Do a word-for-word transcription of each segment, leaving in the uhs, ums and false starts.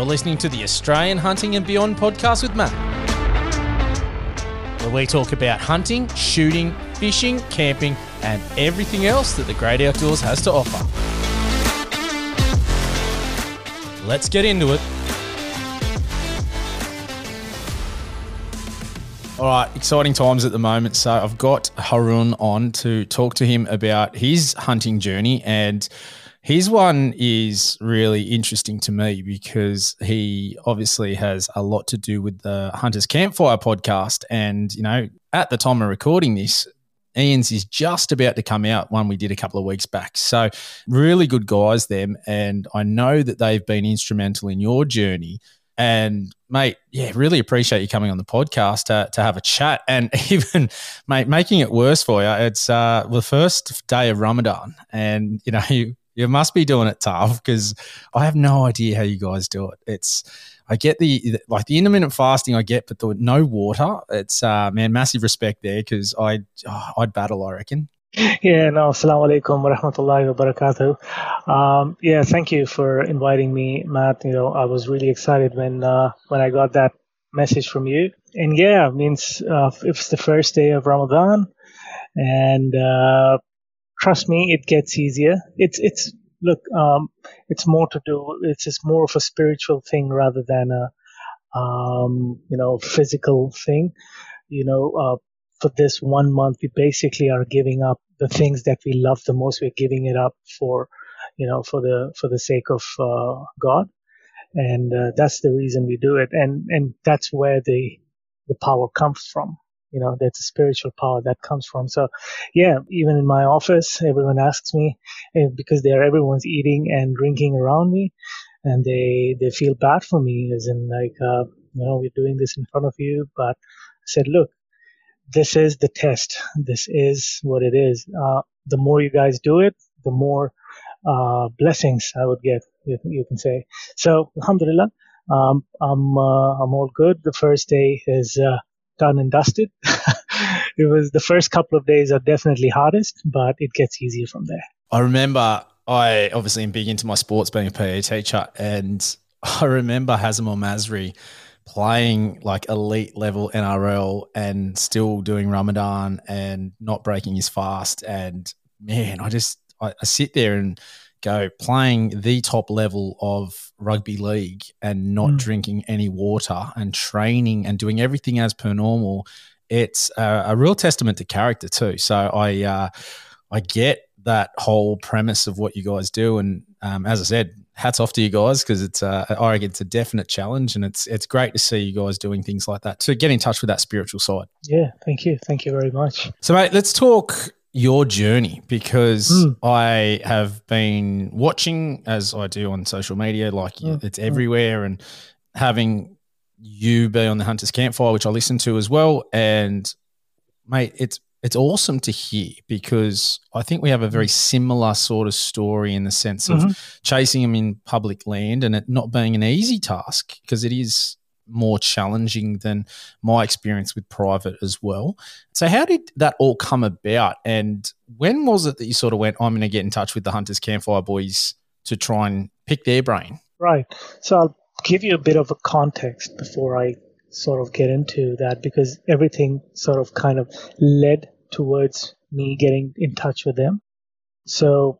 You're listening to the Australian Hunting and Beyond podcast with Matt, where we talk about hunting, shooting, fishing, camping, and everything else that the great outdoors has to offer. Let's get into it. All right, exciting times at the moment. So I've got Harun on to talk to him about his hunting journey, and his one is really interesting to me because he obviously has a lot to do with the Hunters Campfire podcast. And, you know, at the time of recording this, Ian's is just about to come out, one we did a couple of weeks back. So really good guys, them. And I know that they've been instrumental in your journey. And, mate, yeah, really appreciate you coming on the podcast to, to have a chat. And even, mate, making it worse for you, it's uh, the first day of Ramadan. And, you know, you, you must be doing it tough because I have no idea how you guys do it. It's, I get the, like the intermittent fasting I get, but the no water, it's, uh, man, massive respect there because I'd, oh, I'd battle, I reckon. Yeah, no, assalamu alaikum wa rahmatullahi wa barakatuh. Um, yeah, thank you for inviting me, Matt. You know, I was really excited when uh, when I got that message from you. And yeah, it means uh, it's the first day of Ramadan, and uh, trust me, it gets easier. It's it's look, um, it's more to do. It's just more of a spiritual thing rather than a um, you know physical thing. You know. Uh, For this one month, we basically are giving up the things that we love the most. We're giving it up for, you know, for the for the sake of uh, God, and uh, that's the reason we do it. And and that's where the the power comes from. You know, that's a spiritual power that comes from. So, yeah, even in my office, everyone asks me eh, because they're everyone's eating and drinking around me, and they they feel bad for me, as in like, uh, you know, we're doing this in front of you. But I said, look. This is the test. This is what it is. Uh, the more you guys do it, the more uh, blessings I would get, you, you can say. So, alhamdulillah, um, I'm uh, I'm all good. The first day is uh, done and dusted. It was the first couple of days are definitely hardest, but it gets easier from there. I remember I obviously am big into my sports, being a P E teacher, and I remember Hazem Al-Masri playing like elite level N R L and still doing Ramadan and not breaking his fast. And man, I just, I, I sit there and go, playing the top level of rugby league and not mm. drinking any water and training and doing everything as per normal. It's a, a real testament to character too. So I, uh, I get that whole premise of what you guys do. And um, as I said, hats off to you guys because it's, uh, I reckon it's a definite challenge, and it's it's great to see you guys doing things like that to get in touch with that spiritual side. Yeah, thank you, thank you very much. So, mate, let's talk your journey because mm. I have been watching, as I do on social media, like mm. it's everywhere, mm. and having you be on the Hunters Campfire, which I listen to as well, and mate, it's. It's awesome to hear because I think we have a very similar sort of story in the sense of mm-hmm. chasing them in public land and it not being an easy task because it is more challenging than my experience with private as well. So how did that all come about, and when was it that you sort of went, I'm going to get in touch with the Hunters Campfire boys to try and pick their brain? Right. So I'll give you a bit of a context before I sort of get into that because everything sort of kind of led towards me getting in touch with them. So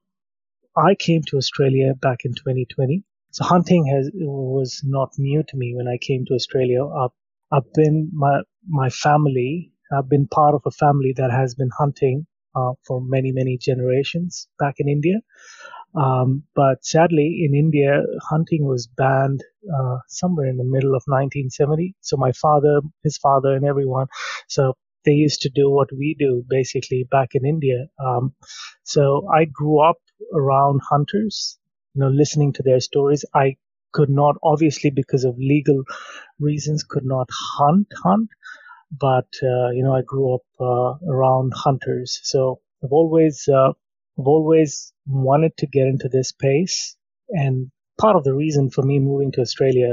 I came to Australia back in twenty twenty. So hunting has was not new to me when I came to Australia. I've, I've been my my family. I've been part of a family that has been hunting uh, for many many generations back in India. Um, but sadly, in India, hunting was banned uh, somewhere in the middle of nineteen seventy. So my father, his father, and everyone. So they used to do what we do basically back in India. Um, so I grew up around hunters, you know, listening to their stories. I could not, obviously because of legal reasons, could not hunt, hunt. But, uh, you know, I grew up uh, around hunters. So I've always, uh, I've always wanted to get into this space. And part of the reason for me moving to Australia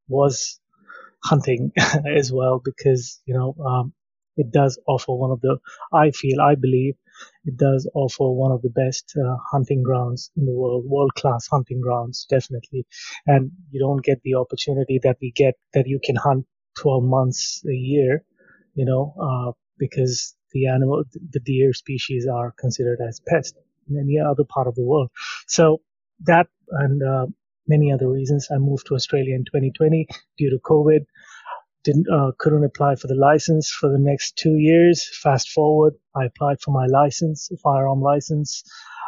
was hunting as well, because, you know, um, it does offer one of the, I feel, I believe, it does offer one of the best uh, hunting grounds in the world, world-class hunting grounds, definitely. And you don't get the opportunity that we get, that you can hunt twelve months a year, you know, uh, because the animal, the deer species are considered as pests in any other part of the world. So that and uh, many other reasons, I moved to Australia in twenty twenty due to COVID. Didn't uh, couldn't apply for the license for the next two years. Fast forward, I applied for my license, firearm license,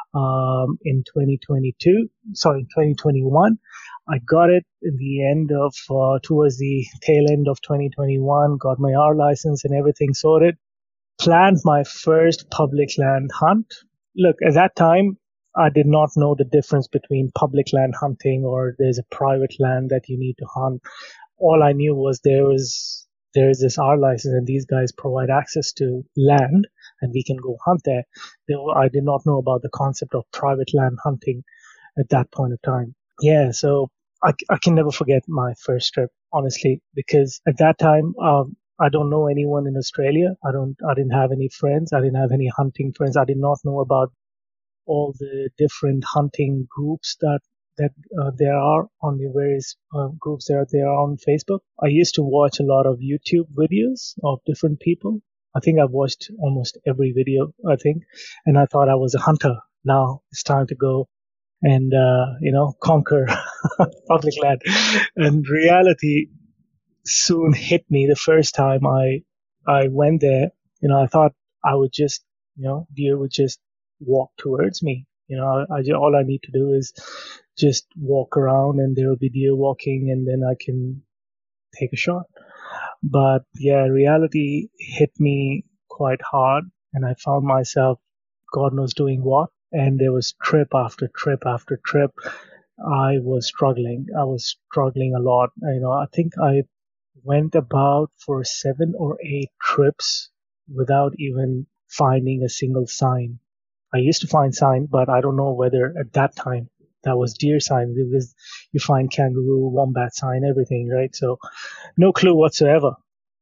um, in twenty twenty-two. Sorry, twenty twenty-one. I got it in the end of uh, towards the tail end of twenty twenty-one. Got my R license and everything sorted. Planned my first public land hunt. Look, at that time, I did not know the difference between public land hunting or there's a private land that you need to hunt. All I knew was there was there is this R license and these guys provide access to land and we can go hunt there. They were, I did not know about the concept of private land hunting at that point of time. Yeah, so I, I can never forget my first trip, honestly, because at that time, um, I don't know anyone in Australia. I don't. I didn't have any friends. I didn't have any hunting friends. I did not know about all the different hunting groups that that uh, there are on the various uh, groups that are there on Facebook. I used to watch a lot of YouTube videos of different people. I think I've watched almost every video, I think, and I thought I was a hunter. Now it's time to go and, uh, you know, conquer public land. And reality soon hit me the first time I I went there. You know, I thought I would just, you know, deer would just walk towards me. You know, I, I all I need to do is just walk around and there will be deer walking and then I can take a shot. But yeah, reality hit me quite hard and I found myself, God knows doing what. And there was trip after trip after trip. I was struggling. I was struggling a lot. You know, I think I went about for seven or eight trips without even finding a single sign. I used to find sign, but I don't know whether at that time that was deer sign because you find kangaroo, wombat sign, everything, right? So no clue whatsoever.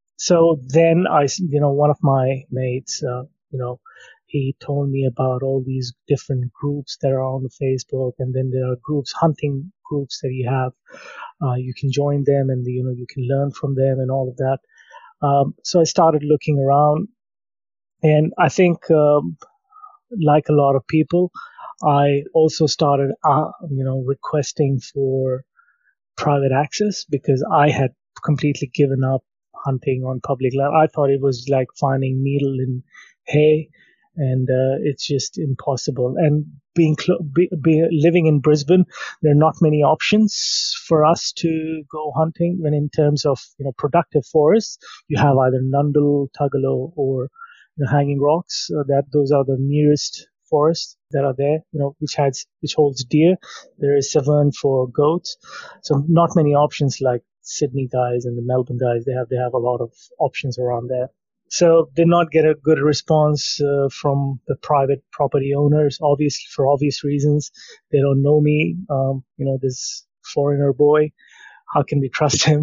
So then I, you know, one of my mates, uh, you know, he told me about all these different groups that are on Facebook, and then there are groups, hunting groups that you have. Uh, you can join them, and you know you can learn from them and all of that. Um, so I started looking around, and I think, um, like a lot of people, I also started, uh, you know, requesting for private access because I had completely given up hunting on public land. I thought it was like finding needle in hay, and uh, it's just impossible. And being, cl- be, be, living in Brisbane, there are not many options for us to go hunting. When in terms of you know productive forests, you have either Nundle, Tugelo, or you know, Hanging Rocks. Uh, that those are the nearest forests that are there, you know, which has which holds deer. There is Severn for goats. So not many options like Sydney guys and the Melbourne guys. They have they have a lot of options around there. So did not get a good response uh, from the private property owners. Obviously, for obvious reasons, they don't know me. Um, you know, this foreigner boy. How can we trust him?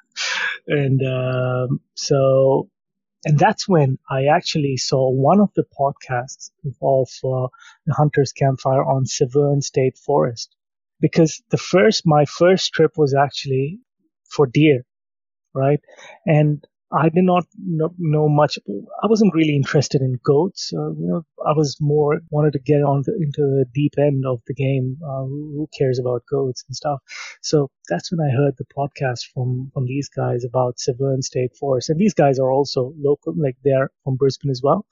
and um, so. And that's when I actually saw one of the podcasts of uh, the Hunter's Campfire on Severn State Forest. Because the first, my first trip was actually for deer, right? And I did not know, know much. I wasn't really interested in goats. Uh, you know, I was more wanted to get on the, into the deep end of the game. Uh, who, who cares about goats and stuff? So that's when I heard the podcast from from these guys about Severn State Forest, and these guys are also local, like they're from Brisbane as well.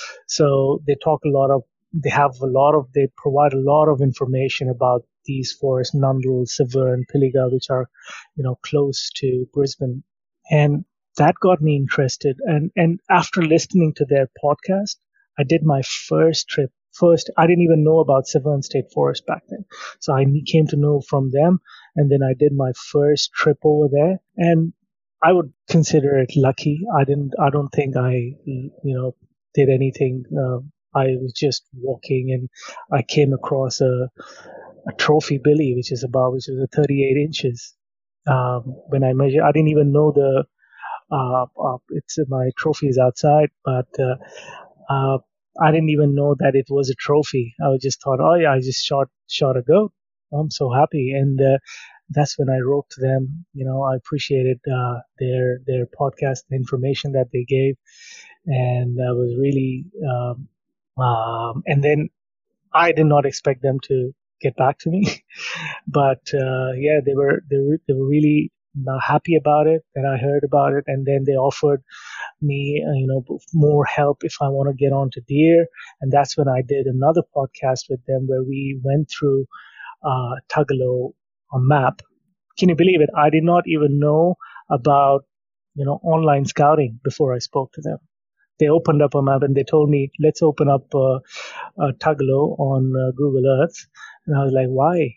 So they talk a lot of. They have a lot of. They provide a lot of information about these forests, Nundle, Severn, Pilliga, which are, you know, close to Brisbane, and that got me interested. And, and after listening to their podcast, I did my first trip. First, I didn't even know about Severn State Forest back then. So I came to know from them. And then I did my first trip over there. And I would consider it lucky. I didn't, I don't think I, you know, did anything. Uh, I was just walking and I came across a, a trophy billy, which is about, which is a thirty-eight inches. Um, when I measured, I didn't even know the, Uh, uh, it's uh, my trophy is outside, but uh, uh, I didn't even know that it was a trophy. I just thought, oh yeah, I just shot shot a goat. I'm so happy, and uh, that's when I wrote to them. You know, I appreciated uh, their their podcast, the information that they gave, and I was really. Um, um, and then I did not expect them to get back to me, but uh, yeah, they were they were they were really uh, happy about it, and I heard about it, and then they offered me, uh, you know, more help if I want to get onto deer. And that's when I did another podcast with them where we went through uh, Tagalo on map. Can you believe it? I did not even know about, you know, online scouting before I spoke to them. They opened up a map and they told me, let's open up uh, uh, Tagalo on uh, Google Earth. And I was like, why?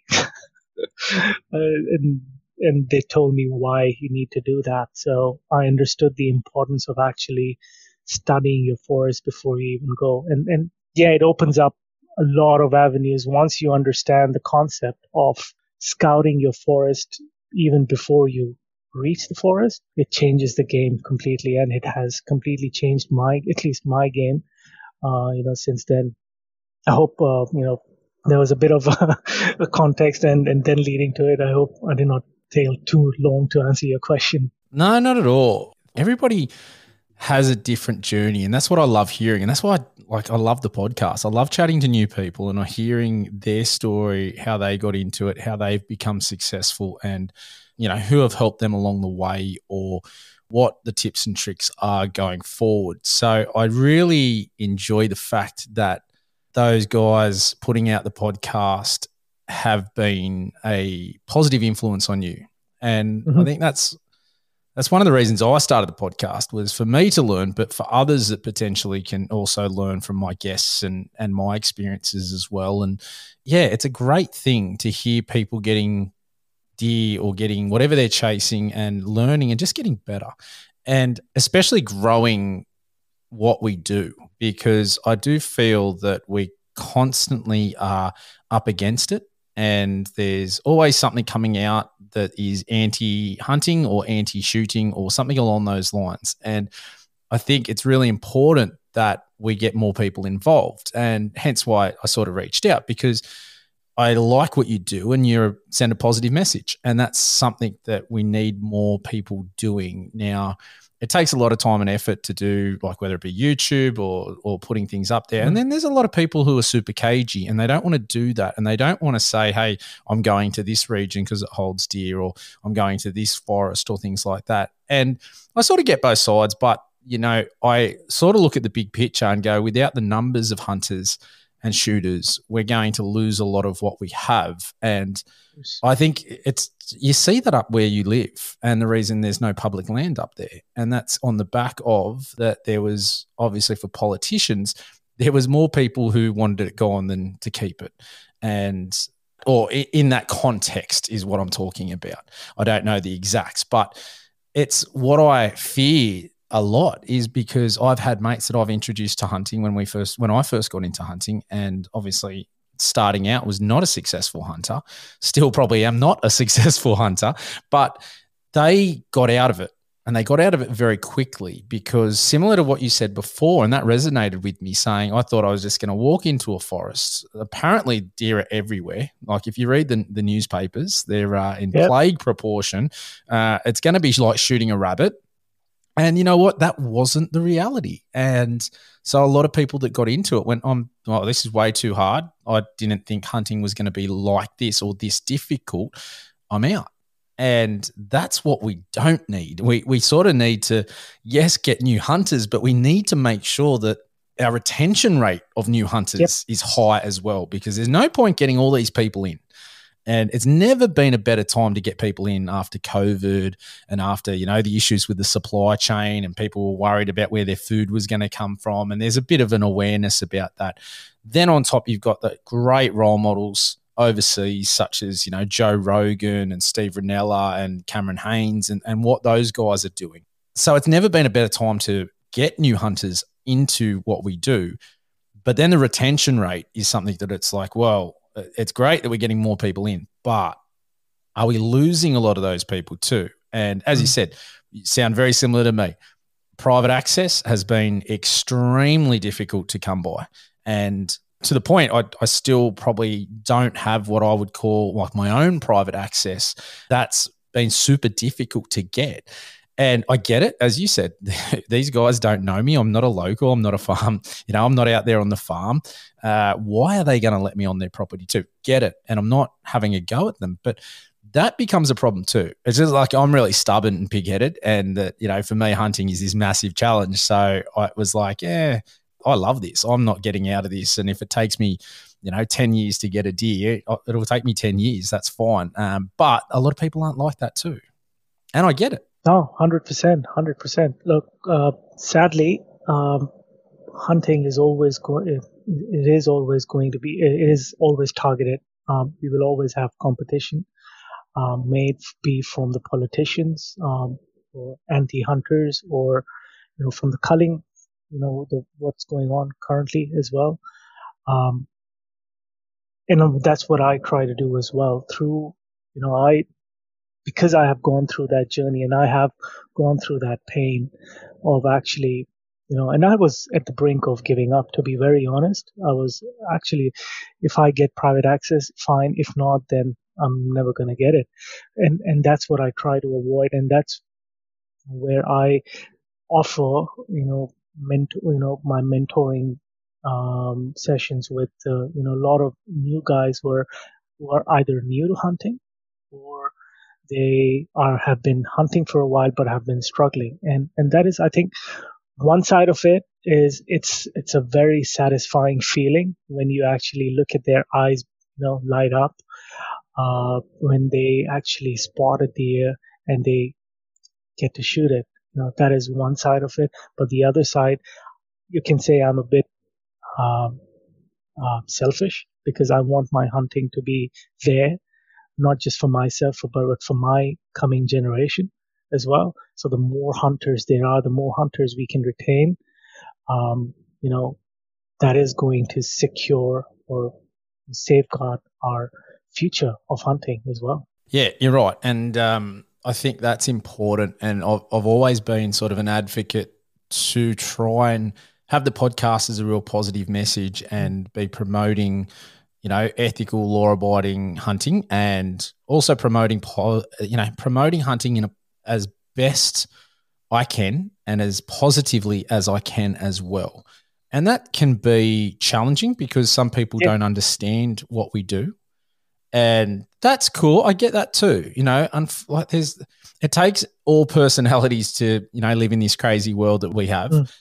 uh, and and they told me why you need to do that. So I understood the importance of actually studying your forest before you even go. And and yeah, it opens up a lot of avenues once you understand the concept of scouting your forest even before you reach the forest. It changes the game completely, and it has completely changed my, at least my game, uh, you know, since then. I hope, uh, you know, there was a bit of a, a context and, and then leading to it. I hope I did not take too long to answer your question. No, not at all. Everybody has a different journey, and that's what I love hearing. And that's why I, like I love the podcast. I love chatting to new people and hearing their story, how they got into it, how they've become successful, and you know, who have helped them along the way, or what the tips and tricks are going forward. So I really enjoy the fact that those guys putting out the podcast have been a positive influence on you. And mm-hmm. I think that's that's one of the reasons I started the podcast, was for me to learn, but for others that potentially can also learn from my guests and and my experiences as well. And yeah, it's a great thing to hear people getting deer or getting whatever they're chasing and learning and just getting better, and especially growing what we do, because I do feel that we constantly are up against it, and there's always something coming out that is anti-hunting or anti-shooting or something along those lines. And I think it's really important that we get more people involved, and hence why I sort of reached out, because I like what you do and you send a positive message, and that's something that we need more people doing. Now, it takes a lot of time and effort to do, like whether it be YouTube or or putting things up there. Mm. And then there's a lot of people who are super cagey and they don't want to do that, and they don't want to say, hey, I'm going to this region because it holds deer, or I'm going to this forest, or things like that. And I sort of get both sides, but, you know, I sort of look at the big picture and go, without the numbers of hunters and shooters, we're going to lose a lot of what we have. And I think it's, you see that up where you live, and the reason there's no public land up there. And that's on the back of that there was, obviously for politicians, there was more people who wanted it gone than to keep it. And, or in that context is what I'm talking about. I don't know the exacts, but it's what I fear a lot, is because I've had mates that I've introduced to hunting when we first, when I first got into hunting, and obviously starting out was not a successful hunter, still probably am not a successful hunter, but they got out of it, and they got out of it very quickly, because similar to what you said before, and that resonated with me, saying I thought I was just going to walk into a forest. Apparently deer are everywhere. Like if you read the, the newspapers, they're uh, in yep. plague proportion. Uh, it's going to be like shooting a rabbit. And you know what? That wasn't the reality. And so a lot of people that got into it went, "I'm, oh, this is way too hard. I didn't think hunting was going to be like this or this difficult. I'm out." And that's what we don't need. We we sort of need to, yes, get new hunters, but we need to make sure that our retention rate of new hunters yep. is high as well, because there's no point getting all these people in. And it's never been a better time to get people in after COVID and after, you know, the issues with the supply chain, and people were worried about where their food was going to come from. And there's a bit of an awareness about that. Then on top, you've got the great role models overseas, such as, you know, Joe Rogan and Steve Rinella and Cameron Hanes, and, and what those guys are doing. So it's never been a better time to get new hunters into what we do. But then the retention rate is something that it's like, well, it's great that we're getting more people in, but are we losing a lot of those people too? And as mm. you said, you sound very similar to me. private access has been extremely difficult to come by. And to the point, I, I still probably don't have what I would call like my own private access. That's been super difficult to get. And I get it. As you said, these guys don't know me. I'm not a local. I'm not a farm. You know, I'm not out there on the farm. Uh, why are they going to let me on their property too? Get it. And I'm not having a go at them. But that becomes a problem too. It's just like I'm really stubborn and pig-headed. And, that, you know, for me, hunting is this massive challenge. So I was like, yeah, I love this. I'm not getting out of this. And if it takes me, you know, ten years to get a deer, it'll take me ten years. That's fine. Um, but a lot of people aren't like that too. And I get it. No, one hundred percent, one hundred percent. Look, uh, sadly, um, hunting is always going, it, it is always going to be, it is always targeted. Um, we will always have competition, um, may it be from the politicians, um, or anti-hunters, or, you know, from the culling, you know, the, what's going on currently as well. Um, and that's what I try to do as well through, you know, I, because I have gone through that journey and I have gone through that pain of actually, you know, and I was at the brink of giving up, to be very honest. I was actually, if I get private access, fine. If not, then I'm never going to get it. And, and that's what I try to avoid. And that's where I offer, you know, mentor, you know, my mentoring, um, sessions with, uh, you know, a lot of new guys who are, who are either new to hunting or they are have been hunting for a while but have been struggling, and and that is, I think, one side of it is it's it's a very satisfying feeling when you actually look at their eyes, you know, light up uh, when they actually spot a deer and they get to shoot it. You know, that is one side of it. But the other side, you can say I'm a bit um, uh, selfish because I want my hunting to be there, not just for myself, but for my coming generation as well. So the more hunters there are, the more hunters we can retain, um, you know, that is going to secure or safeguard our future of hunting as well. Yeah, you're right. And um, I think that's important. And I've, I've always been sort of an advocate to try and have the podcast as a real positive message and be promoting, you know, ethical, law-abiding hunting, and also promoting, you know, promoting hunting in a, as best I can and as positively as I can as well. And that can be challenging because some people yeah. don't understand what we do, and that's cool. I get that too. You know, unf- like there's, it takes all personalities to, you know, live in this crazy world that we have, mm.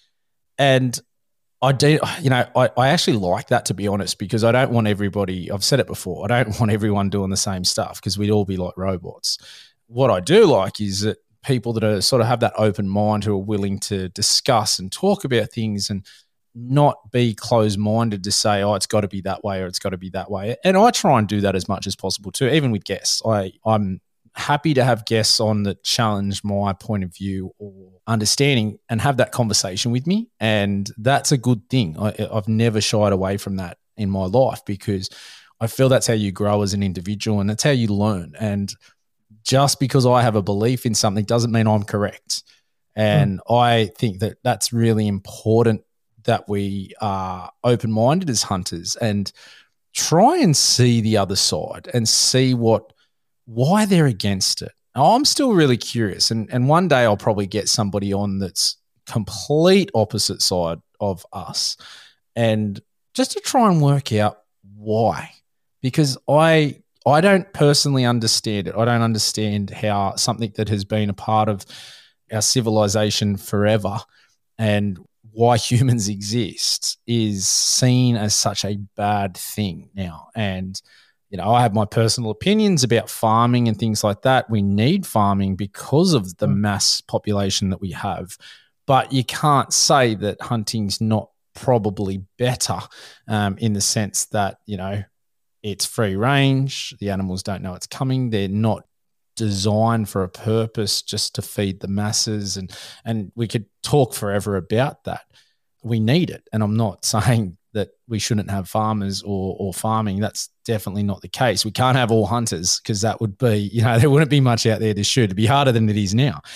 and I do, you know, I, I actually like that, to be honest, because I don't want everybody, I've said it before, I don't want everyone doing the same stuff because we'd all be like robots. What I do like is that people that are sort of have that open mind, who are willing to discuss and talk about things and not be closed-minded to say, oh, it's got to be that way or it's got to be that way. And I try and do that as much as possible too, even with guests. I, I'm happy to have guests on that challenge my point of view or understanding and have that conversation with me. And that's a good thing. I, I've never shied away from that in my life because I feel that's how you grow as an individual and that's how you learn. And just because I have a belief in something doesn't mean I'm correct. And mm. I think that that's really important, that we are open-minded as hunters and try and see the other side and see what why they're against it. Now, I'm still really curious, and, and one day I'll probably get somebody on that's complete opposite side of us, and just to try and work out why, because I I don't personally understand it. I don't understand how something that has been a part of our civilization forever and why humans exist is seen as such a bad thing now. And you know, I have my personal opinions about farming and things like that. We need farming because of the mm. mass population that we have. But you can't say that hunting's not probably better um, in the sense that, you know, it's free range. The animals don't know it's coming. They're not designed for a purpose just to feed the masses. And, and we could talk forever about that. We need it. And I'm not saying that we shouldn't have farmers or, or farming. That's definitely not the case. We can't have all hunters because that would be, you know, there wouldn't be much out there to shoot. It'd be harder than it is now.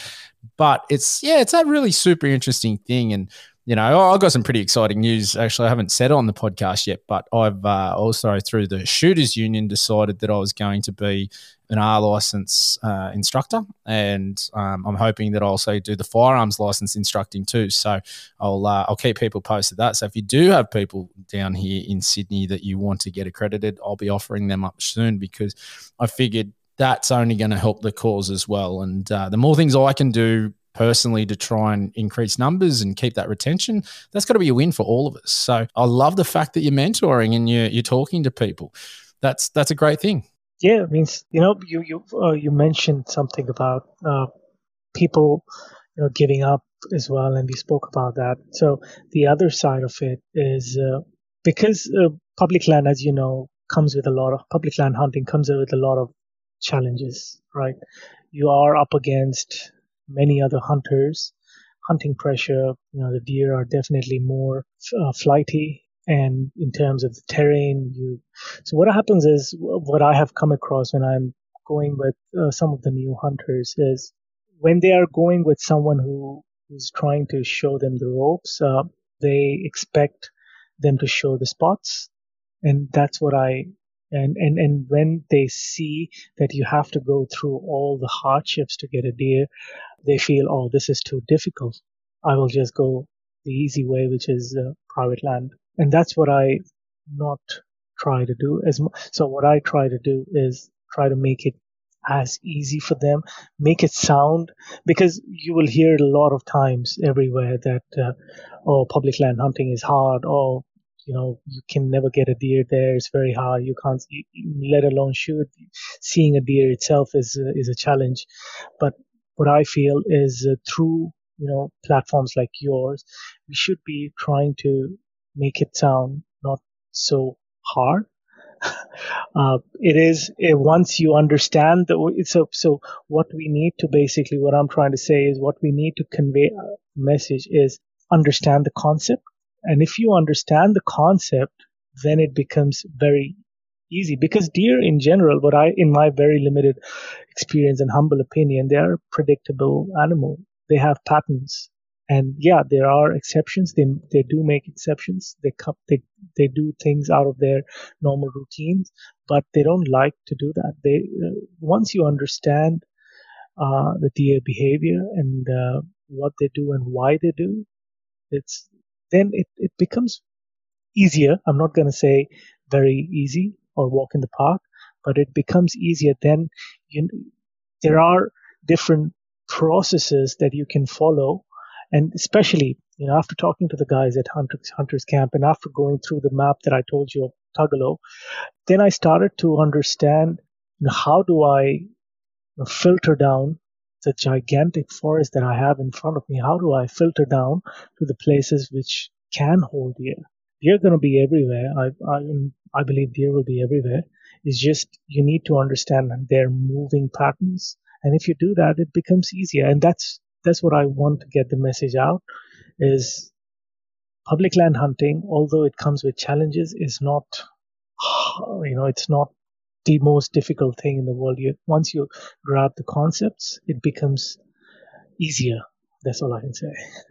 But it's, yeah, it's a really super interesting thing. And, you know, I've got some pretty exciting news. Actually, I haven't said it on the podcast yet, but I've uh, also through the Shooters Union decided that I was going to be an R license uh, instructor, and um, I'm hoping that I'll also do the firearms license instructing too. So I'll uh, I'll keep people posted that. So if you do have people down here in Sydney that you want to get accredited, I'll be offering them up soon, because I figured that's only going to help the cause as well. And uh, the more things I can do personally to try and increase numbers and keep that retention, that's got to be a win for all of us. So I love the fact that you're mentoring and you're, you're talking to people. That's that's a great thing. Yeah, it means, you know, you you uh, you mentioned something about uh, people, you know, giving up as well, and we spoke about that. So the other side of it is uh, because uh, public land, as you know, comes with a lot of public land hunting comes with a lot of challenges, right? You are up against many other hunters, hunting pressure. You know, the deer are definitely more uh, flighty, and in terms of the terrain, you. So what happens is, what I have come across when I'm going with uh, some of the new hunters is, when they are going with someone who is trying to show them the ropes, uh, they expect them to show the spots, and that's what I. And, and and when they see that you have to go through all the hardships to get a deer, they feel, oh, this is too difficult. I will just go the easy way, which is uh, private land. And that's what I not try to do. As mu- So what I try to do is try to make it as easy for them, make it sound, because you will hear a lot of times everywhere that, uh, oh, public land hunting is hard, or you know, you can never get a deer there. It's very hard. You can't, let alone shoot. Seeing a deer itself is uh, is a challenge. But what I feel is uh, through, you know, platforms like yours, we should be trying to make it sound not so hard. uh, it is uh, once you understand the it's a, so what we need to basically, what I'm trying to say is, what we need to convey a message is understand the concept. And if you understand the concept, then it becomes very easy, because deer in general, what I, in my very limited experience and humble opinion, they are a predictable animal. They have patterns. And yeah, there are exceptions. They they do make exceptions. They come, they they do things out of their normal routines, but they don't like to do that. They uh, once you understand uh, the deer behavior and uh, what they do and why they do, it's then it, it becomes easier. I'm not going to say very easy or walk in the park, but it becomes easier. Then you, there are different processes that you can follow. And especially, you know, after talking to the guys at Hunters, Hunters Camp, and after going through the map that I told you of Tagalo, then I started to understand, you know, how do I, you know, filter down the gigantic forest that I have in front of me. How do I filter down to the places which can hold deer? Deer are going to be everywhere. I, I, I believe deer will be everywhere. It's just you need to understand their moving patterns. And if you do that, it becomes easier. And that's that's what I want to get the message out, is public land hunting, although it comes with challenges, is not, you know, it's not the most difficult thing in the world. You, once you grab the concepts, it becomes easier. That's all I can say.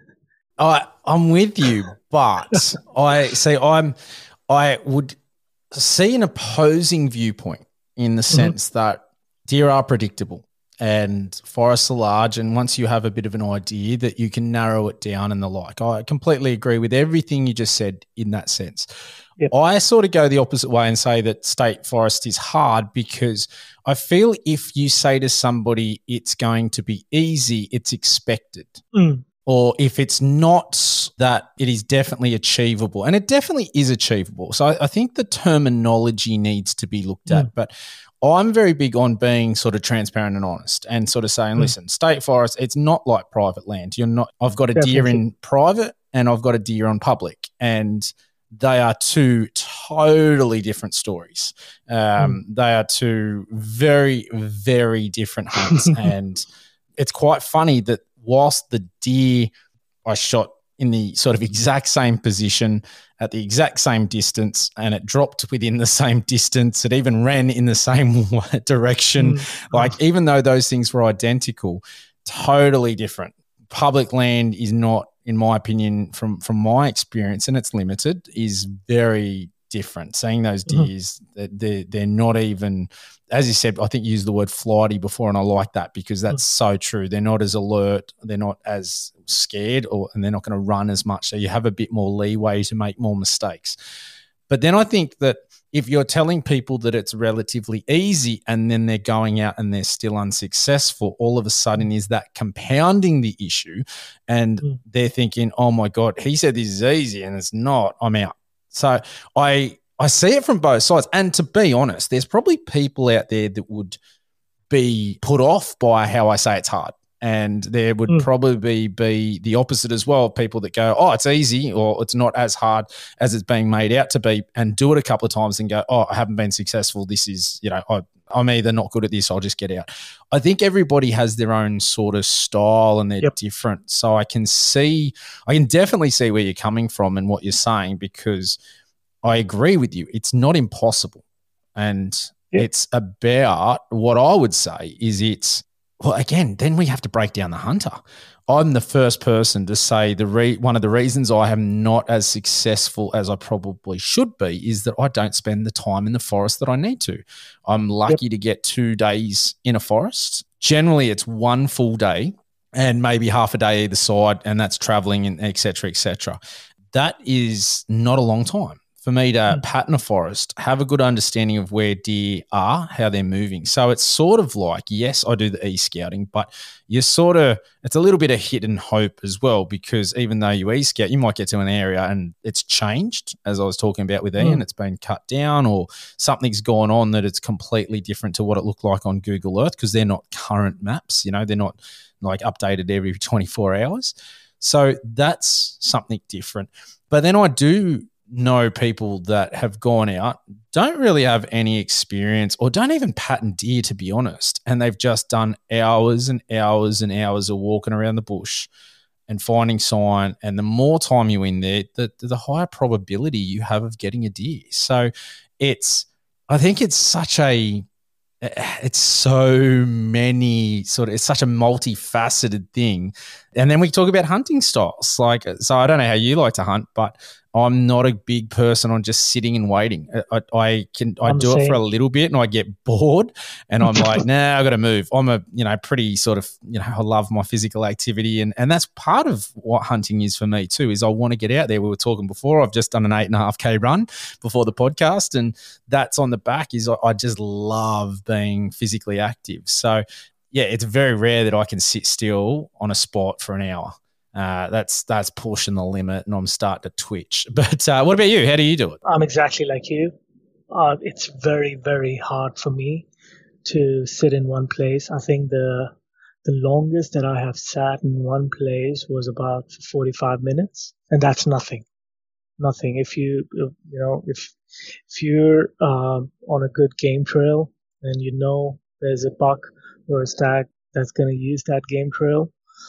I I'm with you, but I say I'm I would see an opposing viewpoint in the sense mm-hmm. that deer are predictable and forests are large, and once you have a bit of an idea that you can narrow it down and the like. I completely agree with everything you just said in that sense. Yep. I sort of go the opposite way and say that state forest is hard, because I feel if you say to somebody it's going to be easy, it's expected. Mm. Or if it's not, that it is definitely achievable. And it definitely is achievable. So I, I think the terminology needs to be looked at. Mm. But I'm very big on being sort of transparent and honest and sort of saying, mm. listen, state forest, it's not like private land. You're not, I've got a definitely. deer in private and I've got a deer on public, and they are two totally different stories. Um, mm. They are two very, very different hunts. And it's quite funny that whilst the deer I shot in the sort of exact same position at the exact same distance, and it dropped within the same distance, it even ran in the same direction. Mm. Like, even though those things were identical, totally different. Public land is not, in my opinion, from from my experience, and it's limited, is very different. Seeing those deers, mm-hmm. they're, they're not even, as you said, I think you used the word flighty before, and I like that because that's mm-hmm. so true. They're not as alert, they're not as scared, or and they're not going to run as much. So you have a bit more leeway to make more mistakes. But then I think that if you're telling people that it's relatively easy and then they're going out and they're still unsuccessful, all of a sudden is that compounding the issue, and mm. they're thinking, oh my God, he said this is easy and it's not, I'm out. So I I see it from both sides. And to be honest, there's probably people out there that would be put off by how I say it's hard. And there would mm. probably be the opposite as well, people that go, oh, it's easy, or it's not as hard as it's being made out to be, and do it a couple of times and go, oh, I haven't been successful. This is, you know, I, I'm either not good at this, I'll just get out. I think everybody has their own sort of style and they're yep. different. So I can see, I can definitely see where you're coming from and what you're saying, because I agree with you. It's not impossible. And yep. it's about, what I would say is it's, well, again, then we have to break down the hunter. I'm the first person to say the re- one of the reasons I am not as successful as I probably should be is that I don't spend the time in the forest that I need to. I'm lucky yep. to get two days in a forest. Generally, it's one full day and maybe half a day either side, and that's traveling and et cetera, et cetera. That is not a long time for me to mm. pattern a forest, have a good understanding of where deer are, how they're moving. So it's sort of like, yes, I do the e-scouting, but you sort of, it's a little bit of hidden hope as well, because even though you e-scout, you might get to an area and it's changed, as I was talking about with Ian, mm. it's been cut down, or something's gone on that it's completely different to what it looked like on Google Earth, because they're not current maps, you know, they're not like updated every twenty-four hours. So that's something different. But then I do know people that have gone out, don't really have any experience or don't even pattern deer, to be honest, and they've just done hours and hours and hours of walking around the bush and finding sign, and the more time you're in there, the, the higher probability you have of getting a deer. So it's, I think it's such a, it's so many sort of, it's such a multifaceted thing. And then we talk about hunting styles. Like, so I don't know how you like to hunt, but I'm not a big person on just sitting and waiting. I, I can I I'm do it for a little bit and I get bored and I'm like, nah, I got to move. I'm a, you know, pretty sort of, you know, I love my physical activity, and and that's part of what hunting is for me too, is I want to get out there. We were talking before, I've just done an eight and a half K run before the podcast, and that's on the back is I, I just love being physically active. So yeah, it's very rare that I can sit still on a spot for an hour. Uh, that's that's pushing the limit, and I'm starting to twitch. But uh, what about you? How do you do it? I'm exactly like you. Uh, it's very, very hard for me to sit in one place. I think the the longest that I have sat in one place was about forty-five minutes, and that's nothing. Nothing. If you you know if if you're um, on a good game trail and you know there's a buck or a stag that's going to use that game trail,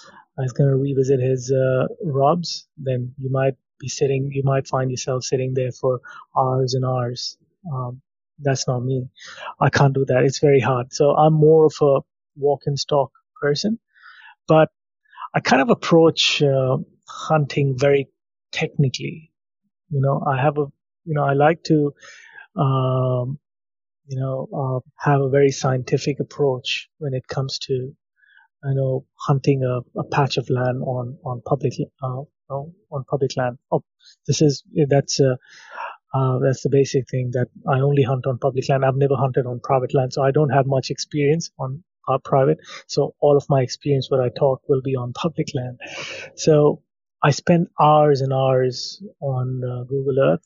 is going to revisit his uh, rubs, then you might be sitting, you might find yourself sitting there for hours and hours. Um, that's not me. I can't do that. It's very hard. So I'm more of a walk and stalk person, but I kind of approach uh, hunting very technically. You know, I have a, you know, I like to, um, you know, uh, have a very scientific approach when it comes to, I know, hunting a, a patch of land on on public uh, no, on public land. Oh, this is that's uh, uh, that's the basic thing, that I only hunt on public land. I've never hunted on private land, so I don't have much experience on uh, private. So all of my experience, what I talk, will be on public land. So I spend hours and hours on uh, Google Earth.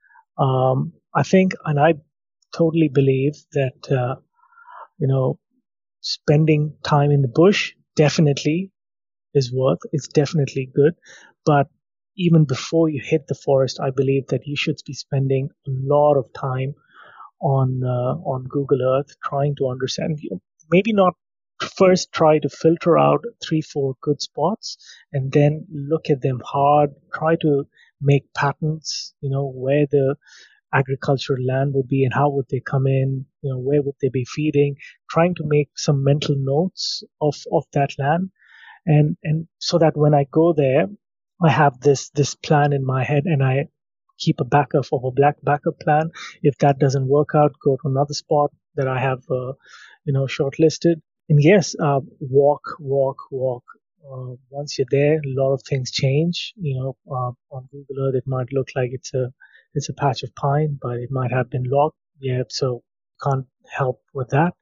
Um, I think, and I totally believe that uh, you know. spending time in the bush definitely is worth, it's definitely good. But even before you hit the forest, I believe that you should be spending a lot of time on uh, on Google Earth trying to understand. You know, maybe not first try to filter out three, four good spots and then look at them hard, try to make patterns, you know, where the agricultural land would be and how would they come in, you know, where would they be feeding, trying to make some mental notes of, of that land. And, and so that when I go there, I have this, this plan in my head and I keep a backup of a black backup plan. If that doesn't work out, go to another spot that I have, uh, you know, shortlisted. And yes, uh, walk, walk, walk. Uh, once you're there, a lot of things change. You know, uh, on Google Earth, it might look like it's a it's a patch of pine, but it might have been logged. Yeah, so can't help with that.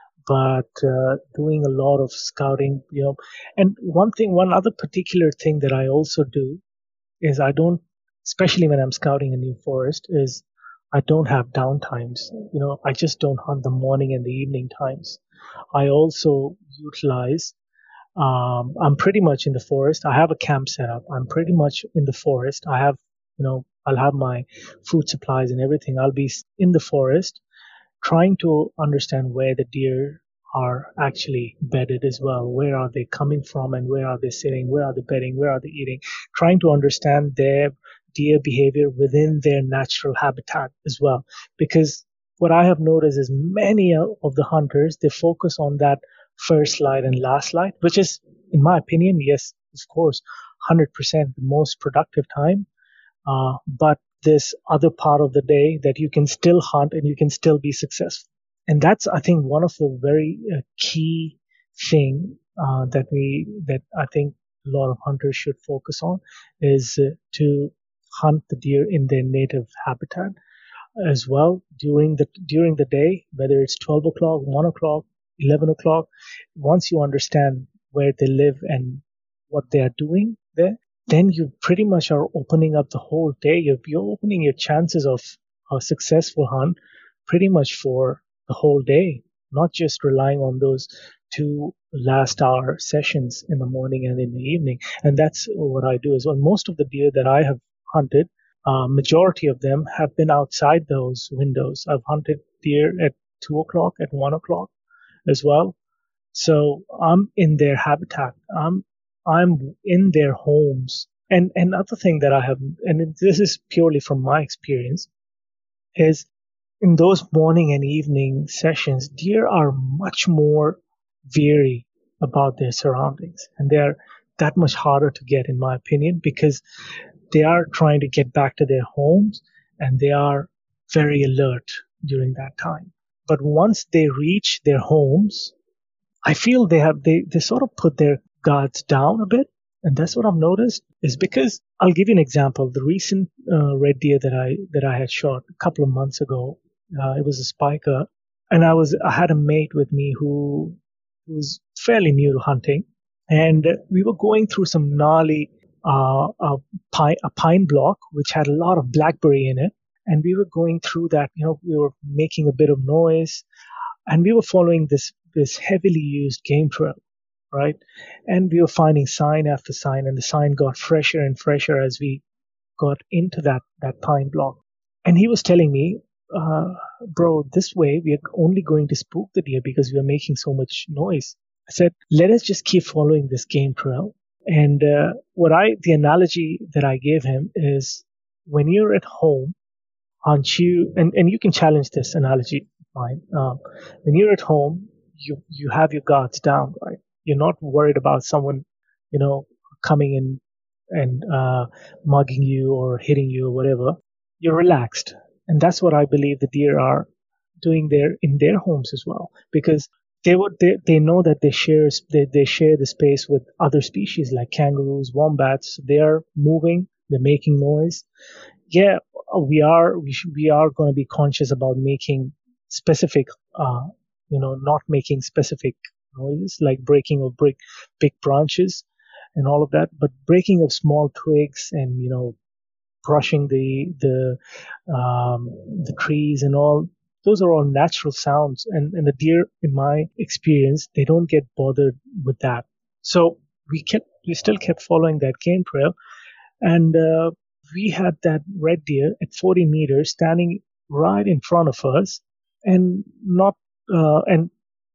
But uh, doing a lot of scouting, you know, and one thing, one other particular thing that I also do is I don't, especially when I'm scouting a new forest, is I don't have downtimes. You know, I just don't hunt the morning and the evening times. I also utilize um, I'm pretty much in the forest. I have a camp set up. I'm pretty much in the forest. I have, you know, I'll have my food supplies and everything. I'll be in the forest trying to understand where the deer are actually bedded as well. Where are they coming from and where are they sitting? Where are they bedding? Where are they eating? Trying to understand their deer behavior within their natural habitat as well. Because what I have noticed is many of the hunters, they focus on that first light and last light, which is, in my opinion, yes, of course, one hundred percent the most productive time. Uh, but this other part of the day that you can still hunt and you can still be successful. And that's, I think, one of the very uh, key thing uh, that we, that I think a lot of hunters should focus on is uh, to hunt the deer in their native habitat as well during the, during the day, whether it's twelve o'clock, one o'clock, eleven o'clock. Once you understand where they live and what they are doing there, then you pretty much are opening up the whole day. You're, you're opening your chances of a successful hunt pretty much for the whole day, not just relying on those two last hour sessions in the morning and in the evening. And that's what I do as well. Most of the deer that I have hunted, uh, majority of them have been outside those windows. I've hunted deer at two o'clock, at one o'clock as well. So I'm in their habitat. I'm I'm in their homes. And another thing that I have, and this is purely from my experience, is in those morning and evening sessions, deer are much more wary about their surroundings. And they're that much harder to get, in my opinion, because they are trying to get back to their homes and they are very alert during that time. But once they reach their homes, I feel they have, they, they sort of put their guards down a bit. And that's what I've noticed is because I'll give you an example. The recent uh, red deer that I, that I had shot a couple of months ago, uh, it was a spiker. And I was, I had a mate with me who was fairly new to hunting. And we were going through some gnarly, uh, a pine, a pine block, which had a lot of blackberry in it. And we were going through that, you know, we were making a bit of noise and we were following this, this heavily used game trail, right? And we were finding sign after sign and the sign got fresher and fresher as we got into that, that pine block. And he was telling me, uh, bro, this way we are only going to spook the deer because we are making so much noise. I said, let us just keep following this game trail. And uh, what I, the analogy that I gave him is when you're at home, aren't you, and, and you can challenge this analogy, fine. Um, when you're at home, you, you have your guards down, right? You're not worried about someone, you know, coming in and uh, mugging you or hitting you or whatever. You're relaxed. And that's what I believe the deer are doing there in their homes as well, because they would they, they know that they share they, they share the space with other species like kangaroos, wombats. They are moving, they're making noise. Yeah, we are we should, we are going to be conscious about making specific, uh, you know, not making specific noises like breaking of big big branches and all of that, but breaking of small twigs and, you know, brushing the the um, the trees and all. Those are all natural sounds, and, and the deer, in my experience, they don't get bothered with that. So we kept, we still kept following that game trail, and uh, we had that red deer at forty meters standing right in front of us, and not, uh, and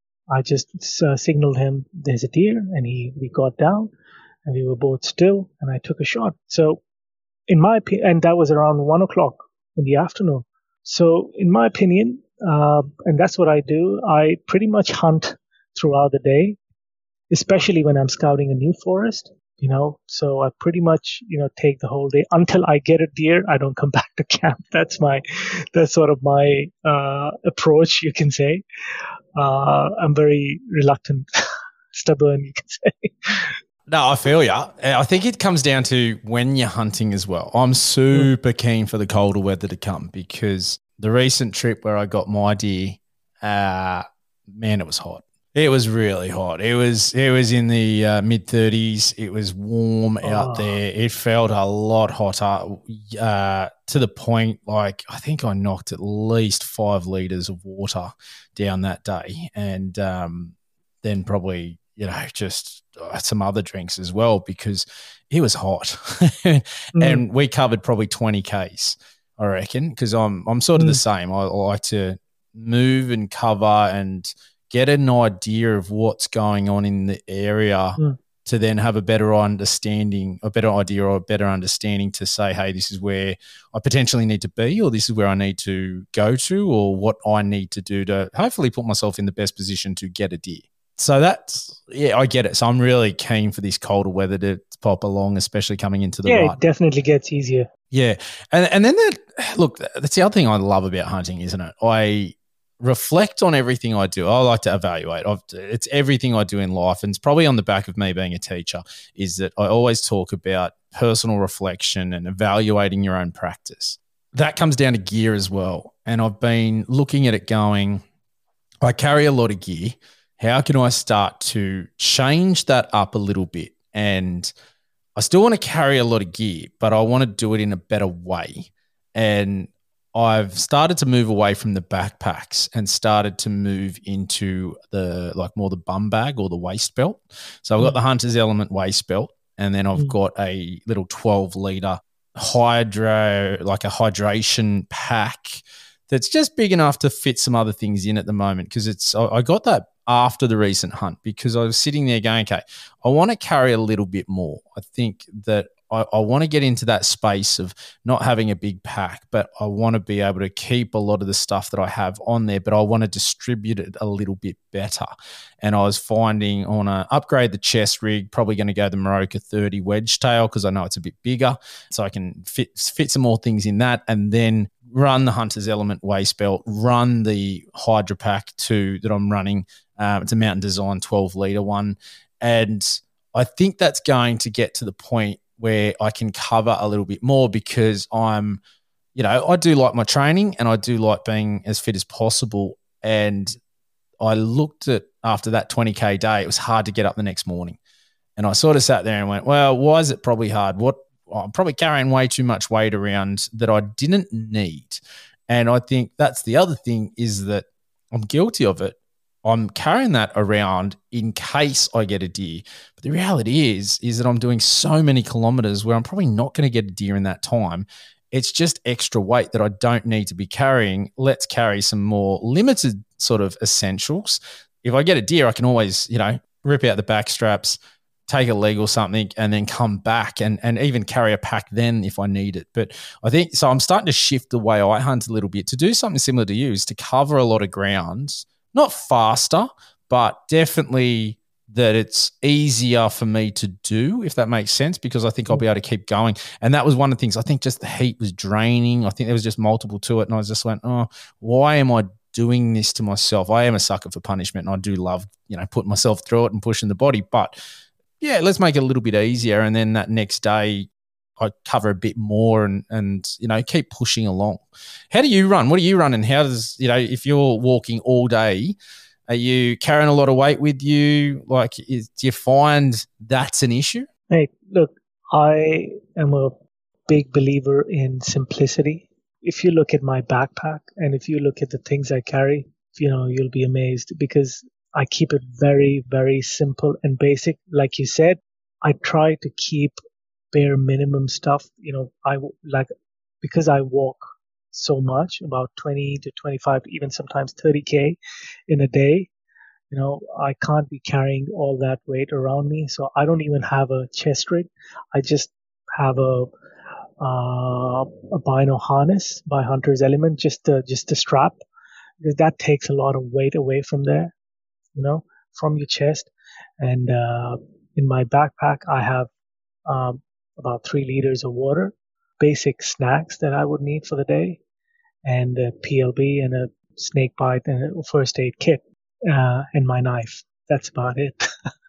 I just uh, signaled him, "There's a deer," and he we got down, and we were both still, and I took a shot. So, in my opinion, and that was around one o'clock in the afternoon. So, in my opinion, uh, and that's what I do, I pretty much hunt throughout the day, especially when I'm scouting a new forest. You know, so I pretty much, you know, take the whole day until I get a deer. I don't come back to camp. That's my, that's sort of my uh, approach, you can say. Uh, I'm very reluctant, stubborn, you can say. No, I feel you. I think it comes down to when you're hunting as well. I'm super keen for the colder weather to come because the recent trip where I got my deer, uh, man, it was hot. It was really hot. It was it was in the uh, mid thirties. It was warm out Oh. there. It felt a lot hotter uh, to the point like I think I knocked at least five litres of water down that day, and um, then probably you know just uh, some other drinks as well because it was hot, mm. and we covered probably twenty kays, I reckon, because I'm I'm sort of mm. the same. I, I like to move and cover and get an idea of what's going on in the area mm. to then have a better understanding, a better idea or a better understanding to say, hey, this is where I potentially need to be, or this is where I need to go to, or what I need to do to hopefully put myself in the best position to get a deer. So that's, yeah, I get it. So I'm really keen for this colder weather to pop along, especially coming into the yeah, rut. It definitely gets easier. Yeah. And and then that, look, that's the other thing I love about hunting, isn't it? I reflect on everything I do. I like to evaluate. I've, it's everything I do in life, and it's probably on the back of me being a teacher, is that I always talk about personal reflection and evaluating your own practice. That comes down to gear as well. And I've been looking at it going, I carry a lot of gear. How can I start to change that up a little bit? And I still want to carry a lot of gear, but I want to do it in a better way. And I've started to move away from the backpacks and started to move into the like more the bum bag or the waist belt. So I've got mm. the Hunter's Element waist belt, and then I've mm. got a little twelve litre hydro, like a hydration pack that's just big enough to fit some other things in at the moment, because it's I, I got that after the recent hunt because I was sitting there going, okay, I want to carry a little bit more. I think that I, I want to get into that space of not having a big pack, but I want to be able to keep a lot of the stuff that I have on there, but I want to distribute it a little bit better. And I was finding I want to upgrade the chest rig, probably going to go the Moroka thirty wedge tail because I know it's a bit bigger, so I can fit fit some more things in that, and then run the Hunter's Element waist belt, run the Hydra Pack two that I'm running. Um, it's a Mountain Design twelve litre one. And I think that's going to get to the point where I can cover a little bit more because I'm, you know, I do like my training and I do like being as fit as possible. And I looked at after that twenty K day, it was hard to get up the next morning. And I sort of sat there and went, well, why is it probably hard? What I'm probably carrying way too much weight around that I didn't need. And I think that's the other thing is that I'm guilty of it. I'm carrying that around in case I get a deer. But the reality is, is that I'm doing so many kilometers where I'm probably not going to get a deer in that time. It's just extra weight that I don't need to be carrying. Let's carry some more limited sort of essentials. If I get a deer, I can always, you know, rip out the back straps, take a leg or something, and then come back and, and even carry a pack then if I need it. But I think, so I'm starting to shift the way I hunt a little bit to do something similar to you, is to cover a lot of ground. Not faster, but definitely that it's easier for me to do, if that makes sense, because I think I'll be able to keep going. And that was one of the things. I think just the heat was draining. I think there was just multiple to it. And I was just went, oh, why am I doing this to myself? I am a sucker for punishment, and I do love, you know, putting myself through it and pushing the body. But yeah, let's make it a little bit easier. And then that next day, I cover a bit more and, and, you know, keep pushing along. How do you run? What do you run? And how does, you know, if you're walking all day, are you carrying a lot of weight with you? Like, is, do you find that's an issue? Hey, look, I am a big believer in simplicity. If you look at my backpack and if you look at the things I carry, you know, you'll be amazed because I keep it very, very simple and basic. Like you said, I try to keep bare minimum stuff. You know, I like, because I walk so much, about twenty to twenty-five, even sometimes thirty K in a day, you know, I can't be carrying all that weight around me. So I don't even have a chest rig. I just have a, uh, a bino harness by Hunter's Element, just the just the strap, because that takes a lot of weight away from there, you know, from your chest. And uh, in my backpack, I have um, about three liters of water, basic snacks that I would need for the day, and a P L B and a snake bite and a first aid kit, uh, and my knife. That's about it.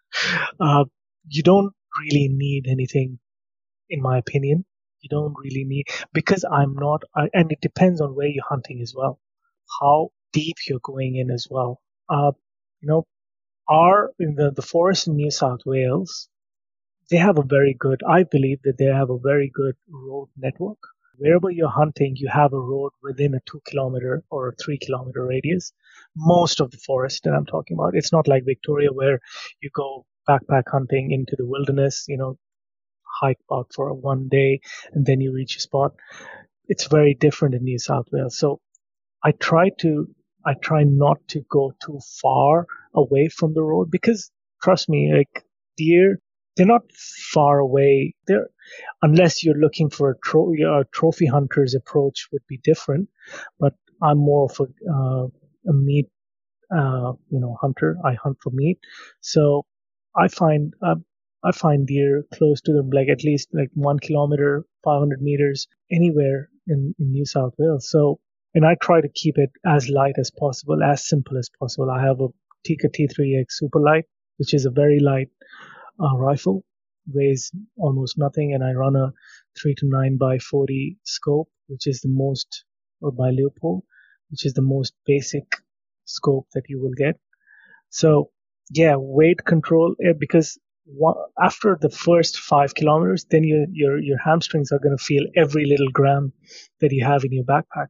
uh, you don't really need anything, in my opinion. You don't really need, because I'm not, I, and it depends on where you're hunting as well, how deep you're going in as well. Uh, you know, our in the the forest in New South Wales, they have a very good, I believe that they have a very good road network. Wherever you're hunting, you have a road within a two kilometer or a three kilometer radius. Most of the forest that I'm talking about, it's not like Victoria where you go backpack hunting into the wilderness, you know, hike out for one day and then you reach a spot. It's very different in New South Wales. So I try to, I try not to go too far away from the road, because trust me, like deer, they're not far away. They're, unless you're looking for a, tro- a trophy hunter's approach would be different. But I'm more of a, uh, a meat, uh, you know, hunter. I hunt for meat, so I find uh, I find deer close to them, like at least like one kilometer, five hundred meters, anywhere in, in New South Wales. So, and I try to keep it as light as possible, as simple as possible. I have a Tikka T three X Super Light, which is a very light uh, rifle, weighs almost nothing, and I run a three to nine by forty scope, which is the most, or by Leupold, which is the most basic scope that you will get. So yeah, weight control, eh, because one, after the first five kilometers, then your your your hamstrings are going to feel every little gram that you have in your backpack,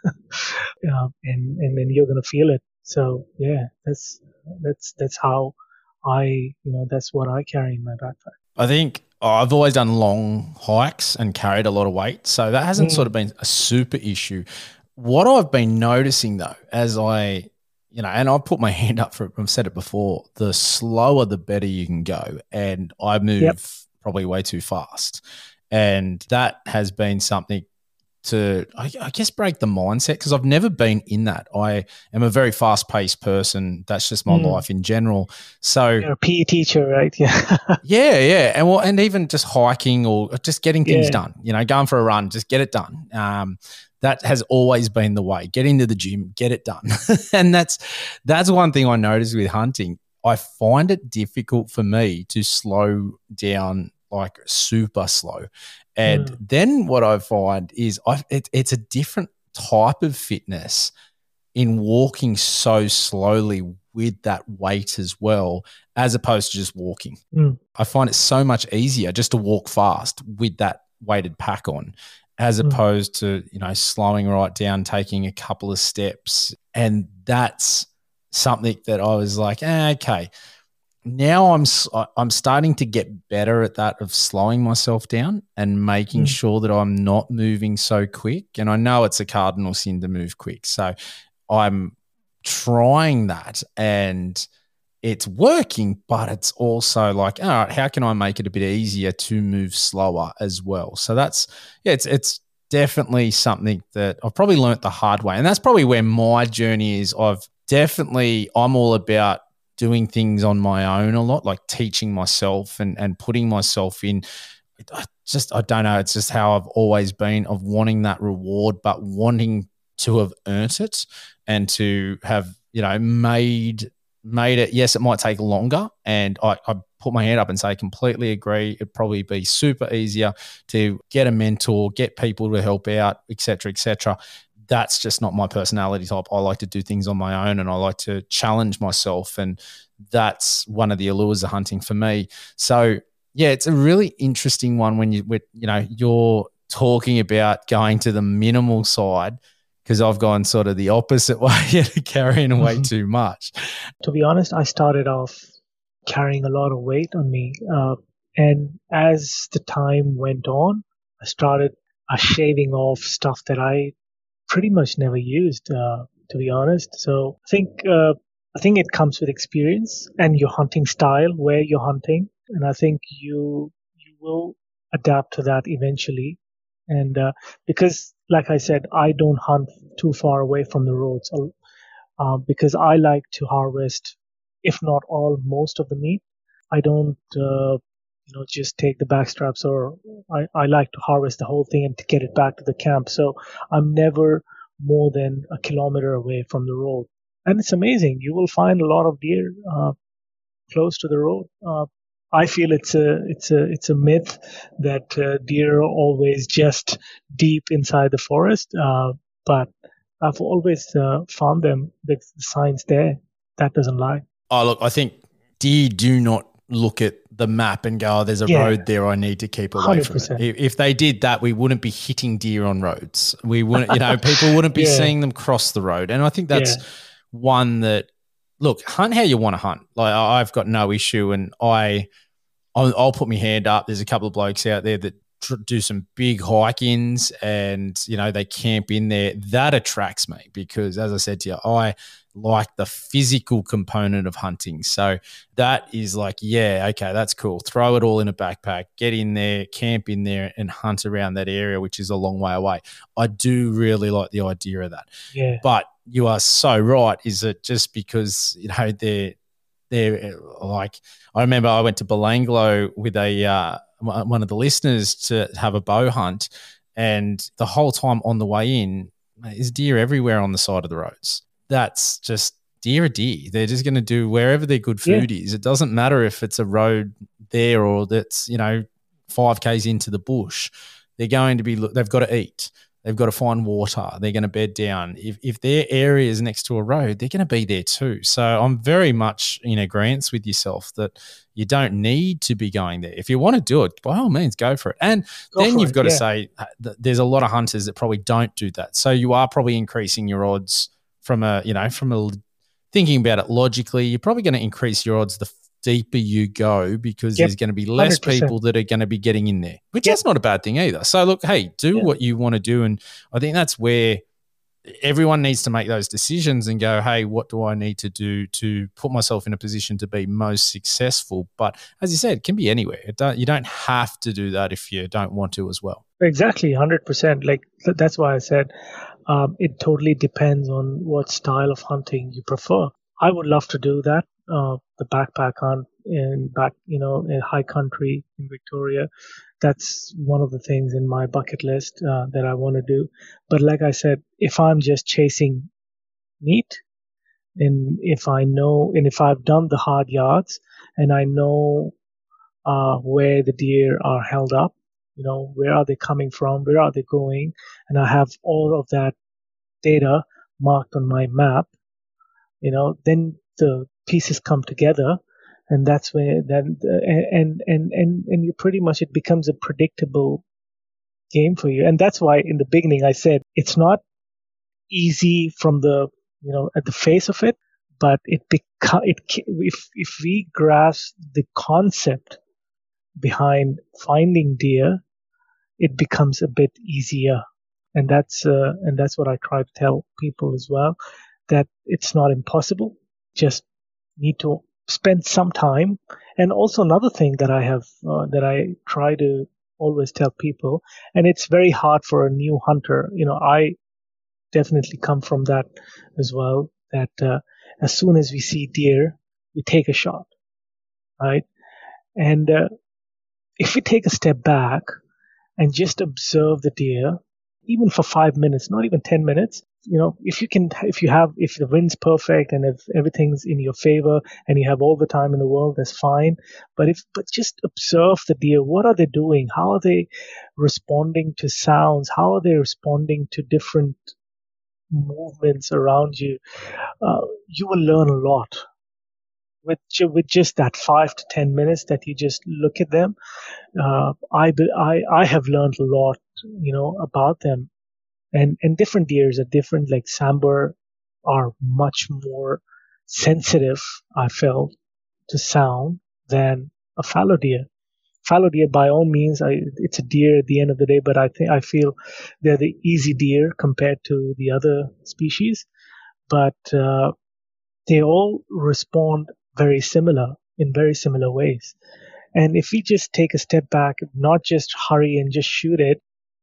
uh, and and then you're going to feel it. So yeah, that's that's that's how I, you know, that's what I carry in my backpack. I think I've always done long hikes and carried a lot of weight, so that hasn't Mm. sort of been a super issue. What I've been noticing though, as I, you know, and I've put my hand up for it, I've said it before, the slower the better you can go. And I move Yep. probably way too fast. And that has been something to, I, I guess, break the mindset, because I've never been in that. I am a very fast-paced person. That's just my Mm. life in general. So You're a P E teacher, right? Yeah. yeah, yeah, and well, and even just hiking or just getting things Yeah. done. You know, going for a run, just get it done. Um, that has always been the way. Get into the gym, get it done, and that's that's one thing I noticed with hunting. I find it difficult for me to slow down, like super slow. And Mm. then what I find is I, it, it's a different type of fitness in walking so slowly with that weight as well, as opposed to just walking. Mm. I find it so much easier just to walk fast with that weighted pack on, as Mm. opposed to, you know, slowing right down, taking a couple of steps. And that's something that I was like, eh, okay, now I'm I'm starting to get better at that, of slowing myself down and making Mm. sure that I'm not moving so quick. And I know it's a cardinal sin to move quick, so I'm trying that, and it's working. But it's also like, all right, how can I make it a bit easier to move slower as well? So that's yeah, it's it's definitely something that I've probably learnt the hard way, and that's probably where my journey is. I've definitely I'm all about doing things on my own a lot, like teaching myself and and putting myself in. I just I don't know. It's just how I've always been, of wanting that reward, but wanting to have earned it and to have, you know, made made it. Yes, it might take longer, and I, I put my hand up and say, completely agree. It'd probably be super easier to get a mentor, get people to help out, et cetera, et cetera. That's just not my personality type. I like to do things on my own, and I like to challenge myself. And that's one of the allures of hunting for me. So yeah, it's a really interesting one when you, you know, you're talking about going to the minimal side, because I've gone sort of the opposite way, carrying way too much. To be honest, I started off carrying a lot of weight on me. Uh, and as the time went on, I started uh, shaving off stuff that I pretty much never used, uh, to be honest. So I think uh, I think it comes with experience and your hunting style, where you're hunting, and I think you you will adapt to that eventually. And uh, because, like I said, I don't hunt too far away from the roads uh, because I like to harvest, if not all, most of the meat. I don't, uh, you know, just take the back straps, or I, I like to harvest the whole thing and to get it back to the camp. So I'm never more than a kilometer away from the road. And it's amazing. You will find a lot of deer uh, close to the road. Uh, I feel it's a it's a it's a myth that uh, deer are always just deep inside the forest, uh, but I've always uh, found them. The, the signs there. That doesn't lie. Oh, look, I think deer do not look at the map and go, oh, there's a yeah. road there I need to keep away one hundred percent. From it. If they did that, we wouldn't be hitting deer on roads. We wouldn't, you know, people wouldn't be yeah. seeing them cross the road. And I think that's yeah. one that, look, hunt how you want to hunt. Like, I've got no issue, and I, I'll, I'll put my hand up. There's a couple of blokes out there that tr- do some big hike-ins, and, you know, they camp in there. That attracts me because, as I said to you, I like the physical component of hunting. So that is like, yeah, okay, that's cool. Throw it all in a backpack, get in there, camp in there, and hunt around that area, which is a long way away. I do really like the idea of that. Yeah. But you are so right. Is it just because, you know, they're, they're like, I remember I went to Belanglo with a uh, one of the listeners to have a bow hunt, and the whole time on the way in, there's deer everywhere on the side of the roads. That's just deer are deer. They're just going to do wherever their good food yeah. is. It doesn't matter if it's a road there or that's, you know, five Ks into the bush. They're going to be, they've got to eat. They've got to find water. They're going to bed down. If if their area is next to a road, they're going to be there too. So I'm very much in agreement with yourself that you don't need to be going there. If you want to do it, by all means, go for it. And go then you've it, got yeah. to say that there's a lot of hunters that probably don't do that. So you are probably increasing your odds from a, you know, from a thinking about it logically. You're probably going to increase your odds the deeper you go because yep. there's going to be less one hundred percent people that are going to be getting in there, which yep. that's not a bad thing either. So look, hey, do yeah. what you want to do. And I think that's where everyone needs to make those decisions and go, hey, what do I need to do to put myself in a position to be most successful? But as you said, it can be anywhere. It don't, you don't have to do that if you don't want to as well. Exactly, one hundred percent. Like th- that's why I said um, it totally depends on what style of hunting you prefer. I would love to do that. Uh, the backpack hunt in back, you know, in high country in Victoria. That's one of the things in my bucket list uh, that I want to do. But like I said, if I'm just chasing meat, and if I know, and if I've done the hard yards, and I know uh, where the deer are held up, you know, where are they coming from, where are they going, and I have all of that data marked on my map, you know, then the pieces come together, and that's where then and and and and you pretty much, it becomes a predictable game for you. And that's why in the beginning I said it's not easy from the, you know, at the face of it, but it beca- it if if we grasp the concept behind finding deer, it becomes a bit easier. And that's uh, and that's what I try to tell people as well, that it's not impossible. Just need to spend some time. And also another thing that I have uh, that I try to always tell people, and it's very hard for a new hunter. You know, I definitely come from that as well, that uh, as soon as we see deer, we take a shot, right? And uh, if we take a step back and just observe the deer, even for five minutes, not even ten minutes, you know, if you can, if you have, if the wind's perfect and if everything's in your favor and you have all the time in the world, that's fine. But if, but just observe the deer. What are they doing? How are they responding to sounds? How are they responding to different movements around you? Uh, you will learn a lot with with just that five to ten minutes that you just look at them. Uh, I I I have learned a lot, you know, about them. And and different deers are different. Like sambar are much more sensitive, I felt, to sound than a fallow deer. Fallow deer, by all means, I, it's a deer at the end of the day, but I think I feel they're the easy deer compared to the other species. But uh, they all respond very similar in very similar ways. And if we just take a step back, not just hurry and just shoot it,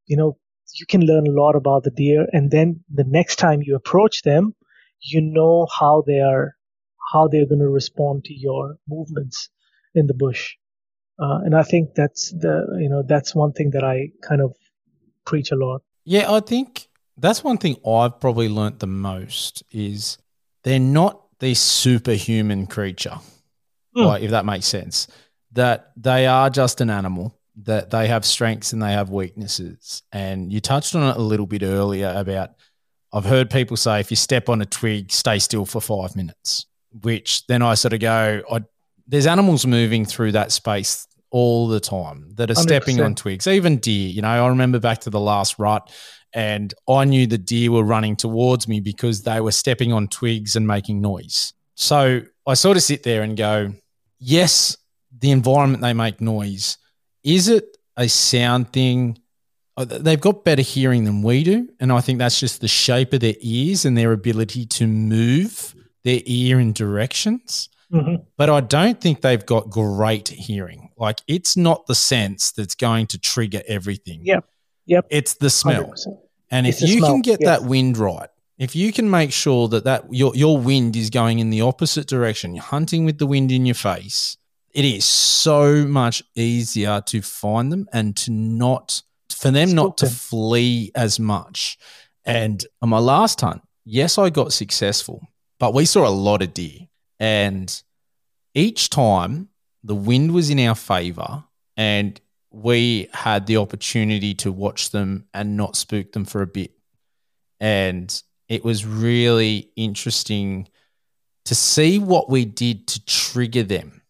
you know, you can learn a lot about the deer. And then the next time you approach them, you know how they are, how they're going to respond to your movements in the bush. Uh, and I think that's the, you know, that's one thing that I kind of preach a lot. Yeah, I think that's one thing I've probably learnt the most is they're not this superhuman creature, mm. like, if that makes sense, that they are just an animal, that they have strengths and they have weaknesses. And you touched on it a little bit earlier about, I've heard people say, if you step on a twig, stay still for five minutes, which then I sort of go, I, there's animals moving through that space all the time that are one hundred percent stepping on twigs, even deer. You know, I remember back to the last rut and I knew the deer were running towards me because they were stepping on twigs and making noise. So I sort of sit there and go, yes, the environment, they make noise. Is it a sound thing? They've got better hearing than we do, and I think that's just the shape of their ears and their ability to move their ear in directions. Mm-hmm. But I don't think they've got great hearing. Like, it's not the sense that's going to trigger everything. Yep. Yep. It's the smell. one hundred percent. And it's if you smell. can get yes. that wind right, if you can make sure that, that your, your wind is going in the opposite direction, you're hunting with the wind in your face, it is so much easier to find them and to not, for them not to flee as much. And on my last hunt, yes, I got successful, but we saw a lot of deer. And each time the wind was in our favor and we had the opportunity to watch them and not spook them for a bit. And it was really interesting to see what we did to trigger them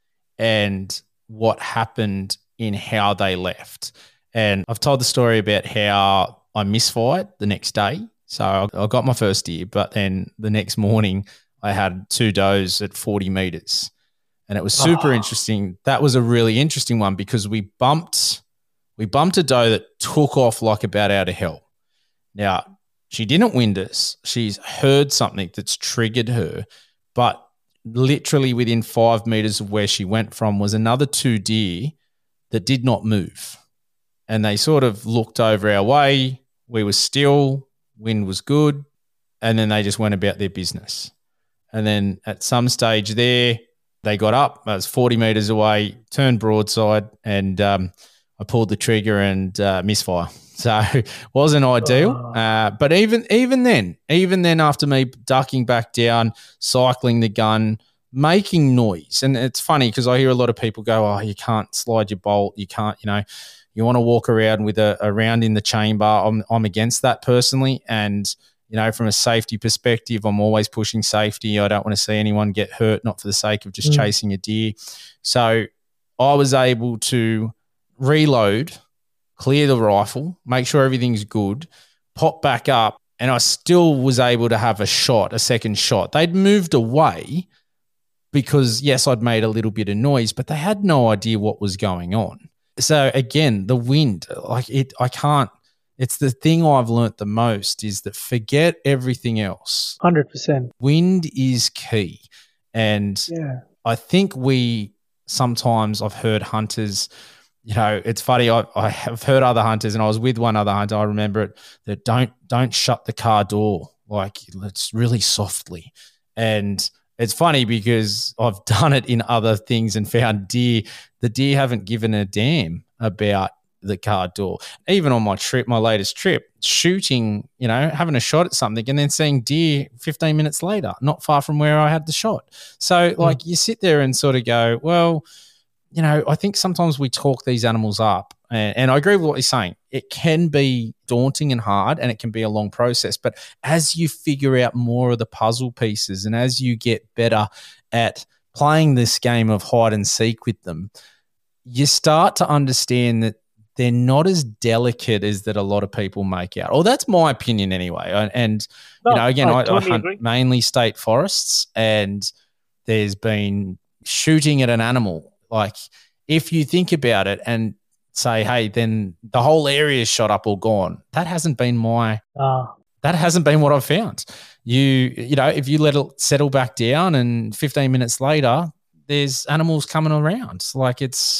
and what happened in how they left. And I've told the story about how I misfired the next day. So I got my first deer, but then the next morning I had two does at forty meters. And it was super oh. interesting. That was a really interesting one because we bumped we bumped a doe that took off like a bat out of hell. Now, she didn't wind us. She's heard something that's triggered her, but literally within five meters of where she went from was another two deer that did not move. And they sort of looked over our way. We were still, wind was good, and then they just went about their business. And then at some stage there, they got up. I was forty meters away, turned broadside, and um, I pulled the trigger and uh, misfire. So it wasn't ideal. Oh. Uh, but even even then, even then after me ducking back down, cycling the gun, making noise. And it's funny because I hear a lot of people go, oh, you can't slide your bolt. You can't, you know, you want to walk around with a, a round in the chamber. I'm, I'm against that personally. And, you know, from a safety perspective, I'm always pushing safety. I don't want to see anyone get hurt, not for the sake of just mm. chasing a deer. So I was able to reload, clear the rifle, make sure everything's good, pop back up, and I still was able to have a shot, a second shot. They'd moved away because, yes, I'd made a little bit of noise, but they had no idea what was going on. So, again, the wind, like it, I can't, it's the thing I've learnt the most is that forget everything else. one hundred percent. Wind is key. And yeah. I think we sometimes, I've heard hunters, you know, it's funny, I, I have heard other hunters, and I was with one other hunter, I remember it, that don't, don't shut the car door, like it's really softly. And it's funny because I've done it in other things and found deer, the deer haven't given a damn about the car door. Even on my trip, my latest trip, shooting, you know, having a shot at something and then seeing deer fifteen minutes later, not far from where I had the shot. So like mm. you sit there and sort of go, well, you know, I think sometimes we talk these animals up, and, and I agree with what you're saying. It can be daunting and hard, and it can be a long process. But as you figure out more of the puzzle pieces, and as you get better at playing this game of hide and seek with them, you start to understand that they're not as delicate as that a lot of people make out. Or that's my opinion anyway. And, and no, you know, again, I, I, totally I hunt agree. mainly state forests, and there's been shooting at an animal. Like if you think about it and say, hey, then the whole area is shot up or gone. That hasn't been my uh. that hasn't been what I've found. You you know, if you let it settle back down and fifteen minutes later, there's animals coming around. Like it's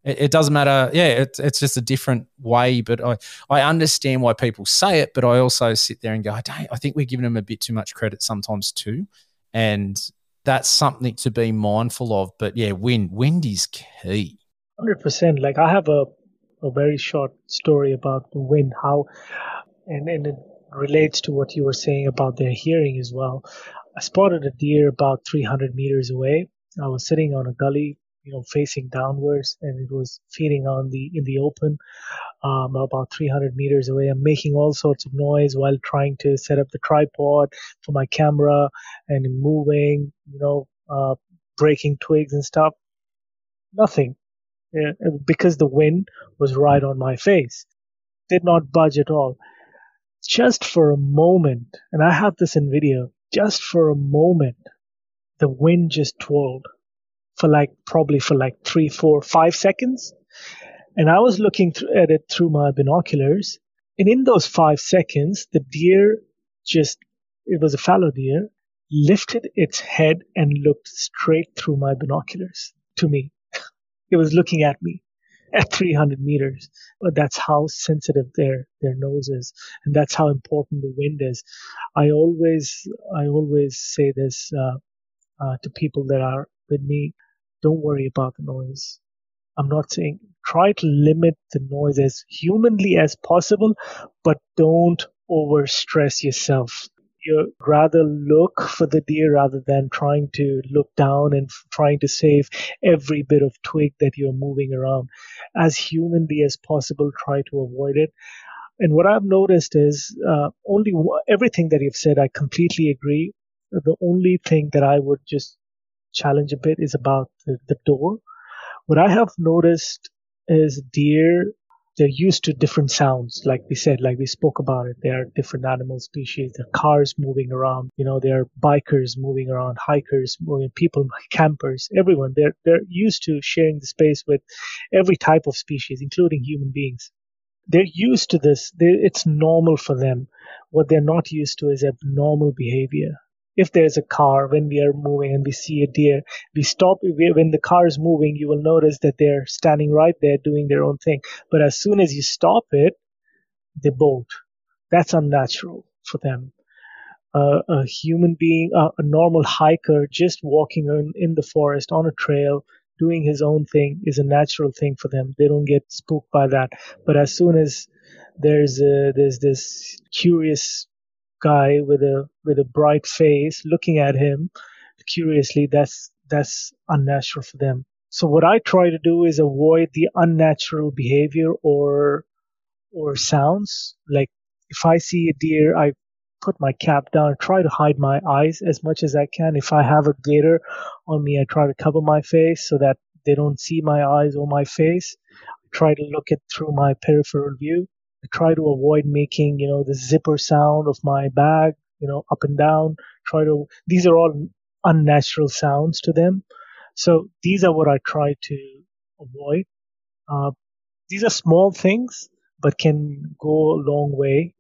It, it doesn't matter. Yeah, it's it's just a different way. But I, I understand why people say it, but I also sit there and go, I don't. I think we're giving them a bit too much credit sometimes too, and that's something to be mindful of. But yeah, wind wind is key. one hundred percent. Like I have a a very short story about the wind, how, and and it relates to what you were saying about their hearing as well. I spotted a deer about three hundred meters away. I was sitting on a gully, you know, facing downwards, and it was feeding on the in the open, um, about three hundred meters away. I'm making all sorts of noise while trying to set up the tripod for my camera and moving, you know, uh, breaking twigs and stuff. Nothing, yeah, because the wind was right on my face. Did not budge at all. Just for a moment, and I have this in video, just for a moment, the wind just twirled for like, probably for like three, four, five seconds. And I was looking th- at it through my binoculars. And in those five seconds, the deer just, it was a fallow deer, lifted its head and looked straight through my binoculars to me. It was looking at me at three hundred meters. But that's how sensitive their, their nose is. And that's how important the wind is. I always, I always say this uh, uh, to people that are with me. Don't worry about the noise. I'm not saying try to limit the noise as humanly as possible, but don't overstress yourself. You rather look for the deer rather than trying to look down and f- trying to save every bit of twig that you're moving around. As humanly as possible, try to avoid it. And what I've noticed is uh, only w- everything that you've said, I completely agree. The only thing that I would just challenge a bit is about the, the door. What I have noticed is deer, they're used to different sounds. Like we said, like we spoke about it, there are different animal species. There are cars moving around, you know, there are bikers moving around, hikers moving, people, campers, everyone. They're, they're used to sharing the space with every type of species, including human beings. They're used to this. They, it's normal for them. What they're not used to is abnormal behavior. If there's a car, when we are moving and we see a deer, we stop. We, when the car is moving, you will notice that they're standing right there doing their own thing. But as soon as you stop it, they bolt. That's unnatural for them. Uh, a human being, uh, a normal hiker just walking in, in the forest on a trail, doing his own thing is a natural thing for them. They don't get spooked by that. But as soon as there's a, there's this curious guy with a with a bright face looking at him curiously, that's that's unnatural for them. So what I try to do is avoid the unnatural behavior or or sounds. Like if I see a deer, I put my cap down, try to hide my eyes as much as I can. If I have a gator on me, I try to cover my face so that they don't see my eyes or my face. I try to look it through my peripheral view. I try to avoid making, you know, the zipper sound of my bag, you know, up and down. Try to, these are all unnatural sounds to them. So these are what I try to avoid. Uh, these are small things, but can go a long way,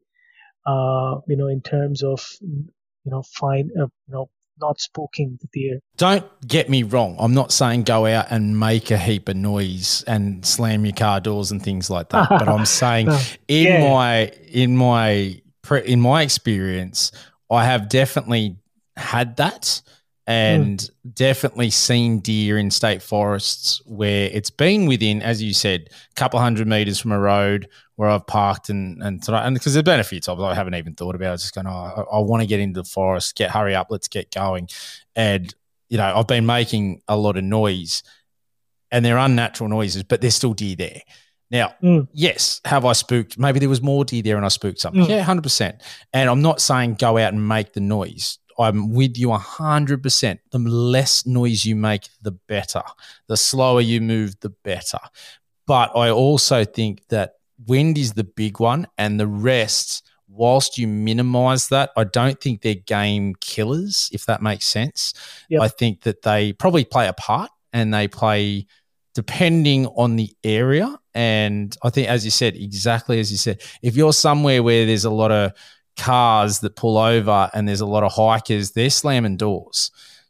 uh, you know, in terms of, you know, fine, uh, you know, not spooking the deer. Don't get me wrong. I'm not saying go out and make a heap of noise and slam your car doors and things like that. But I'm saying No. in Yeah. my in my in my experience, I have definitely had that and mm. definitely seen deer in state forests where it's been within, as you said, a couple hundred meters from a road where I've parked and and and because there's been a few times I haven't even thought about it. I was just going, oh, I, I want to get into the forest, get hurry up, let's get going. And, you know, I've been making a lot of noise and they're unnatural noises, but there's still deer there. Now, mm. yes, have I spooked? Maybe there was more deer there and I spooked something. Mm. Yeah, one hundred percent. And I'm not saying go out and make the noise. I'm with you one hundred percent. The less noise you make, the better. The slower you move, the better. But I also think that wind is the big one and the rest, whilst you minimize that, I don't think they're game killers, if that makes sense. Yep. I think that they probably play a part and they play depending on the area. And I think, as you said, exactly as you said, if you're somewhere where there's a lot of cars that pull over and there's a lot of hikers, they're slamming doors.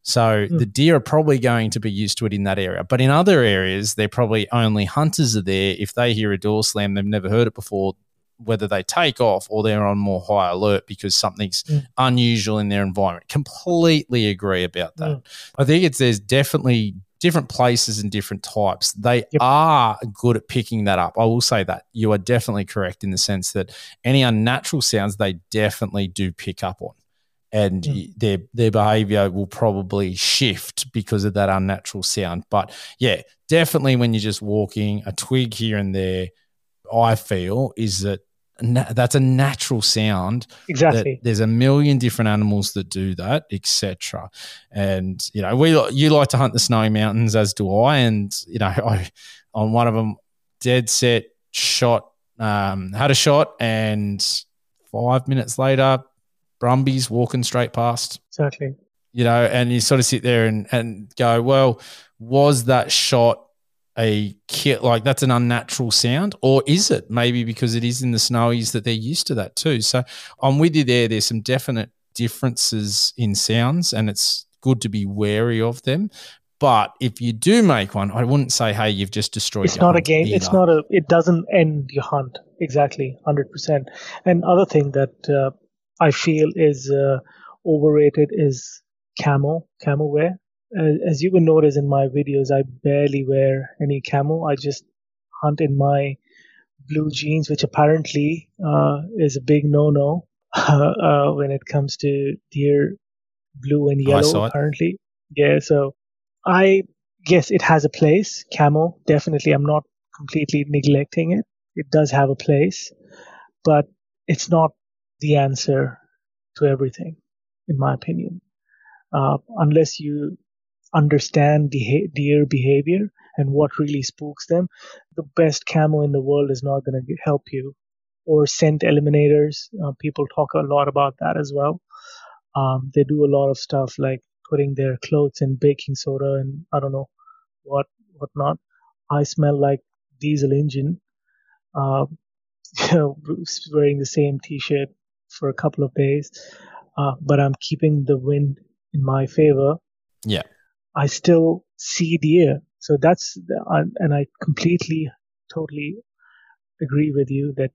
So mm. the deer are probably going to be used to it in that area. But in other areas, they're probably only hunters are there. If they hear a door slam, they've never heard it before, whether they take off or they're on more high alert because something's mm. unusual in their environment. Completely agree about that. Mm. I think it's there's definitely different places and different types. They yep. are good at picking that up. I will say that. You are definitely correct in the sense that any unnatural sounds they definitely do pick up on. And mm. their their behavior will probably shift because of that unnatural sound. But, yeah, definitely when you're just walking, a twig here and there, I feel, is that that's a natural sound. Exactly. There's a million different animals that do that, et cetera. And, you know, we you like to hunt the snowy mountains, as do I. And, you know, I on one of them, dead set, shot, um, had a shot, and five minutes later, Brumbies walking straight past. Exactly. You know, and you sort of sit there and, and go, well, was that shot a kill, like that's an unnatural sound, or is it maybe because it is in the snowies that they're used to that too? So I'm with you there. There's some definite differences in sounds, and it's good to be wary of them. But if you do make one, I wouldn't say, hey, you've just destroyed it's your not hunt a game. either. It's not a, it doesn't end your hunt. Exactly. one hundred percent. And other thing that uh, I feel is uh, overrated is camo, camo wear. As you will notice in my videos, I barely wear any camo. I just hunt in my blue jeans, which apparently uh, is a big no-no uh, uh, when it comes to deer blue and yellow, apparently. Yeah, so I guess it has a place, camo, definitely. I'm not completely neglecting it. It does have a place, but it's not the answer to everything, in my opinion. Uh, unless you understand the deer behavior and what really spooks them, the best camo in the world is not going to help you. Or scent eliminators, uh, people talk a lot about that as well. Um, they do a lot of stuff like putting their clothes in baking soda and I don't know what whatnot. I smell like diesel engine, uh, you know, wearing the same T-shirt for a couple of days, uh, but I'm keeping the wind in my favor. Yeah. I still see deer. So that's, the, and I completely, totally agree with you that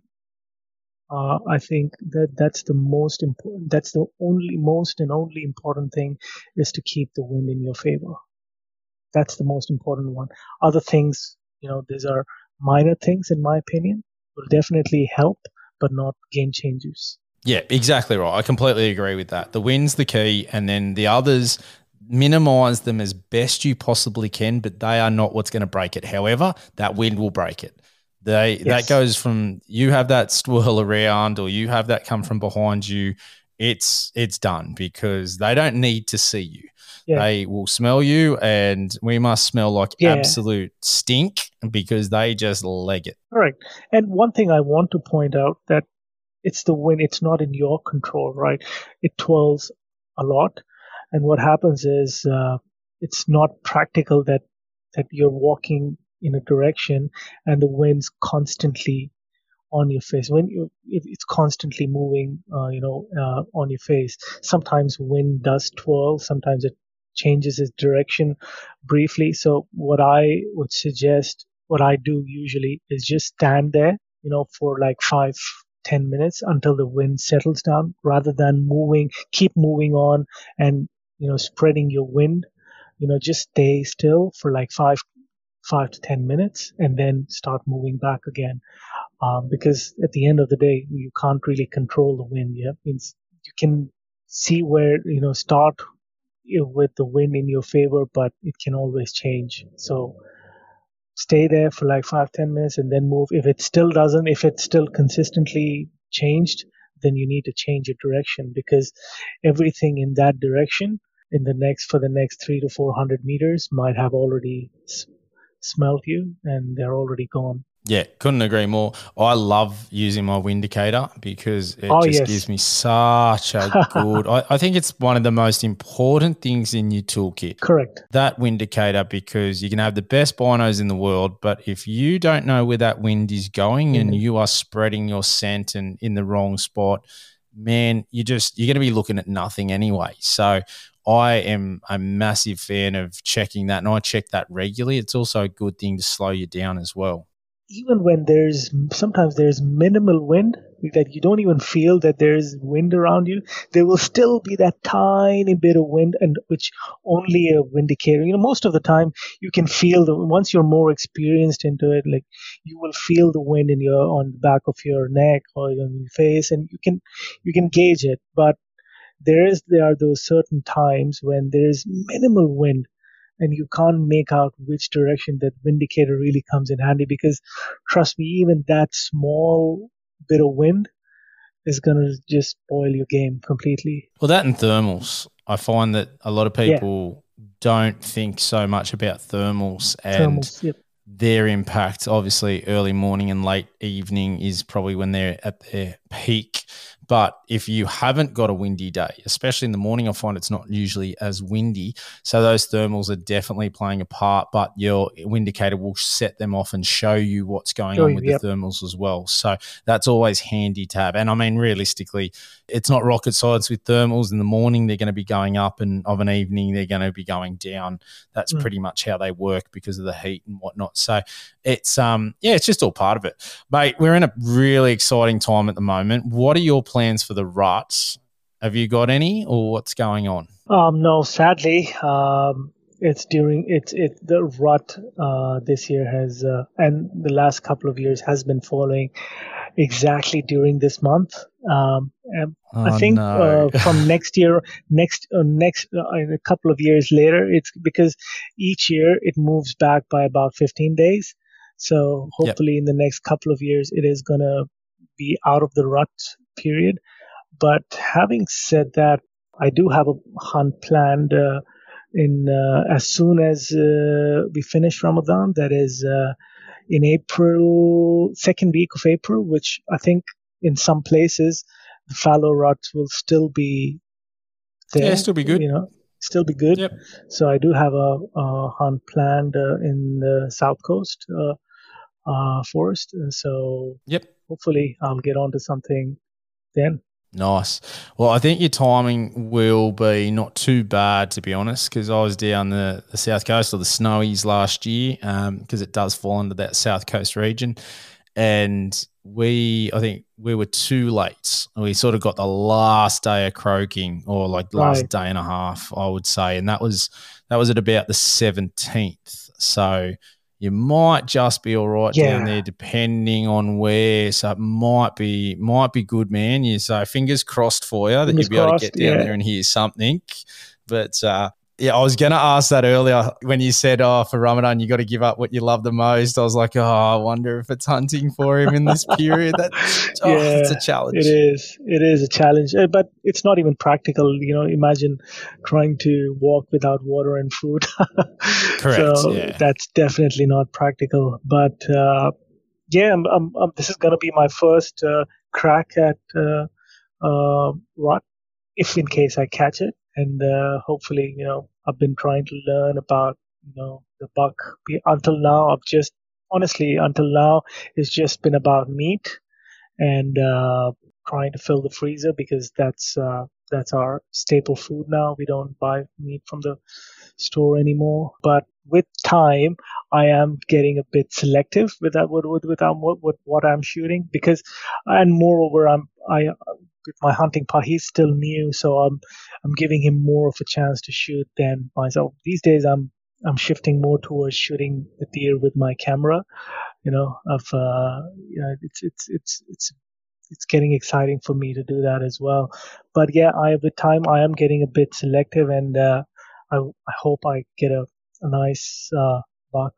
uh, I think that that's the most important, that's the only, most and only important thing is to keep the wind in your favor. That's the most important one. Other things, you know, these are minor things in my opinion, will definitely help, but not game changers. Yeah, exactly right. I completely agree with that. The wind's the key, and then the others, minimize them as best you possibly can, but they are not what's going to break it. However, that wind will break it. They yes. That goes from you have that swirl around or you have that come from behind you, it's it's done because they don't need to see you. Yeah. They will smell you, and we must smell like yeah. absolute stink because they just leg it. All right. And one thing I want to point out that it's the wind, it's not in your control, right? It twirls a lot. And what happens is uh, it's not practical that, that you're walking in a direction and the wind's constantly on your face. When you, it, it's constantly moving, uh, you know, uh, on your face. Sometimes wind does twirl. Sometimes it changes its direction briefly. So what I would suggest, what I do usually is just stand there, you know, for like five, ten minutes until the wind settles down, rather than moving, keep moving on and you know, spreading your wind. You know, just stay still for like five, five to ten minutes, and then start moving back again. Um, because at the end of the day, you can't really control the wind. Yeah, it means you can see where you know start with the wind in your favor, but it can always change. So stay there for like five, ten minutes, and then move. If it still doesn't, if it's still consistently changed, then you need to change your direction because everything in that direction in the next for the next three to four hundred meters might have already s- smelled you and they're already gone. Yeah, couldn't agree more. I love using my windicator because it oh, just yes. gives me such a good... I, I think it's one of the most important things in your toolkit. Correct. That windicator, because you can have the best binos in the world, but if you don't know where that wind is going mm-hmm. and you are spreading your scent and in the wrong spot, man, you just, you're going to be looking at nothing anyway. So I am a massive fan of checking that, and I check that regularly. It's also a good thing to slow you down as well. Even when there's sometimes there's minimal wind, that you don't even feel that there's wind around you, there will still be that tiny bit of wind, and which only a windicator, you know, most of the time you can feel the, once you're more experienced into it, like you will feel the wind in your, on the back of your neck or on your face, and you can, you can gauge it. But there is, there are those certain times when there is minimal wind, and you can't make out which direction that vindicator really comes in handy, because trust me, even that small bit of wind is going to just spoil your game completely. Well, that and thermals. I find that a lot of people yeah. don't think so much about thermals and thermals, yep. their impact. Obviously, early morning and late evening is probably when they're at their peak. But if you haven't got a windy day, especially in the morning, I find it's not usually as windy. So those thermals are definitely playing a part, but your windicator will set them off and show you what's going on with yep. the thermals as well. So that's always handy to have. And I mean, realistically, it's not rocket science with thermals. In the morning, they're going to be going up, and of an evening, they're going to be going down. That's mm. pretty much how they work because of the heat and whatnot. So it's, um, yeah, it's just all part of it. Mate, we're in a really exciting time at the moment. What are your plans for the ruts? Have you got any, or what's going on? Um, no, sadly, um, it's during it's it the rut uh, this year has uh, and the last couple of years has been following exactly during this month. Um, and oh, I think no. uh, from next year, next uh, next uh, a couple of years later, it's because each year it moves back by about fifteen days. So hopefully, yep. in the next couple of years, it is gonna be out of the rut period. But having said that, I do have a hunt planned uh, in uh, as soon as uh, we finish Ramadan. That is uh, in April, second week of April, which I think in some places the fallow rut will still be there. Yeah, still be good. You know, still be good. Yep. So I do have a, a hunt planned uh, in the South Coast uh, uh, forest. So yep. hopefully I'll get onto something then. Nice. Well, I think your timing will be not too bad, to be honest, because I was down the, the South Coast or the Snowies last year, because um, it does fall under that South Coast region. And we, I think we were too late. We sort of got the last day of croaking, or like the last right. day and a half, I would say. And that was, that was at about the seventeenth. So you might just be all right yeah. down there, depending on where. So it might be might be good, man. You so fingers crossed for you that fingers you'll be able crossed, to get down yeah. there and hear something. But uh, yeah, I was going to ask that earlier when you said, "Oh, for Ramadan, you got to give up what you love the most." I was like, "Oh, I wonder if it's hunting for him in this period." That oh, yeah, it's a challenge. It is. It is a challenge, but it's not even practical. You know, imagine trying to walk without water and food. Correct. So yeah. that's definitely not practical. But uh, yeah, I'm, I'm, I'm, this is going to be my first uh, crack at uh, uh, rut, if in case I catch it. And uh, hopefully, you know, I've been trying to learn about, you know, the buck. Until now, I've just, honestly, until now, it's just been about meat and uh, trying to fill the freezer, because that's uh, that's our staple food now. We don't buy meat from the store anymore. But with time, I am getting a bit selective with that, with with, with, with what I'm shooting, because, and moreover, I'm I. with my hunting part, he's still new, so I'm I'm giving him more of a chance to shoot than myself. These days, I'm I'm shifting more towards shooting the deer with my camera. You know, of uh, yeah, it's it's it's it's it's getting exciting for me to do that as well. But yeah, I with time I am getting a bit selective, and uh, I I hope I get a a nice uh, buck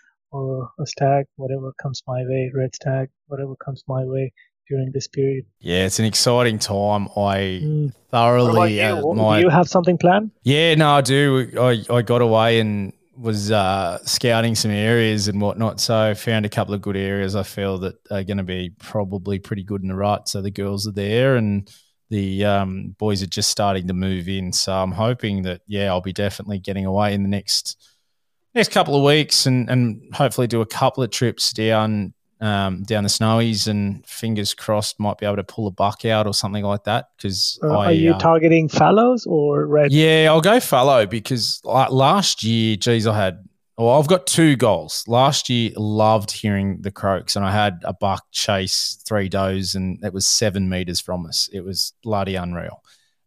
or a stag, whatever comes my way, red stag, whatever comes my way during this period. Yeah, it's an exciting time. I mm. thoroughly uh, you? My, do you have something planned? Yeah, no, I do. I, I got away and was uh, scouting some areas and whatnot, so I found a couple of good areas I feel that are going to be probably pretty good in the rut. So the girls are there and the um, boys are just starting to move in. So I'm hoping that, yeah, I'll be definitely getting away in the next next couple of weeks and, and hopefully do a couple of trips down um, down the snowies, and fingers crossed might be able to pull a buck out or something like that. Because Uh, I, are you uh, targeting fallows or red? yeah, I'll go fallow because like last year, geez, I had. Well, I've got two goals. Last year, loved hearing the croaks, and I had a buck chase three does, and it was seven meters from us. It was bloody unreal.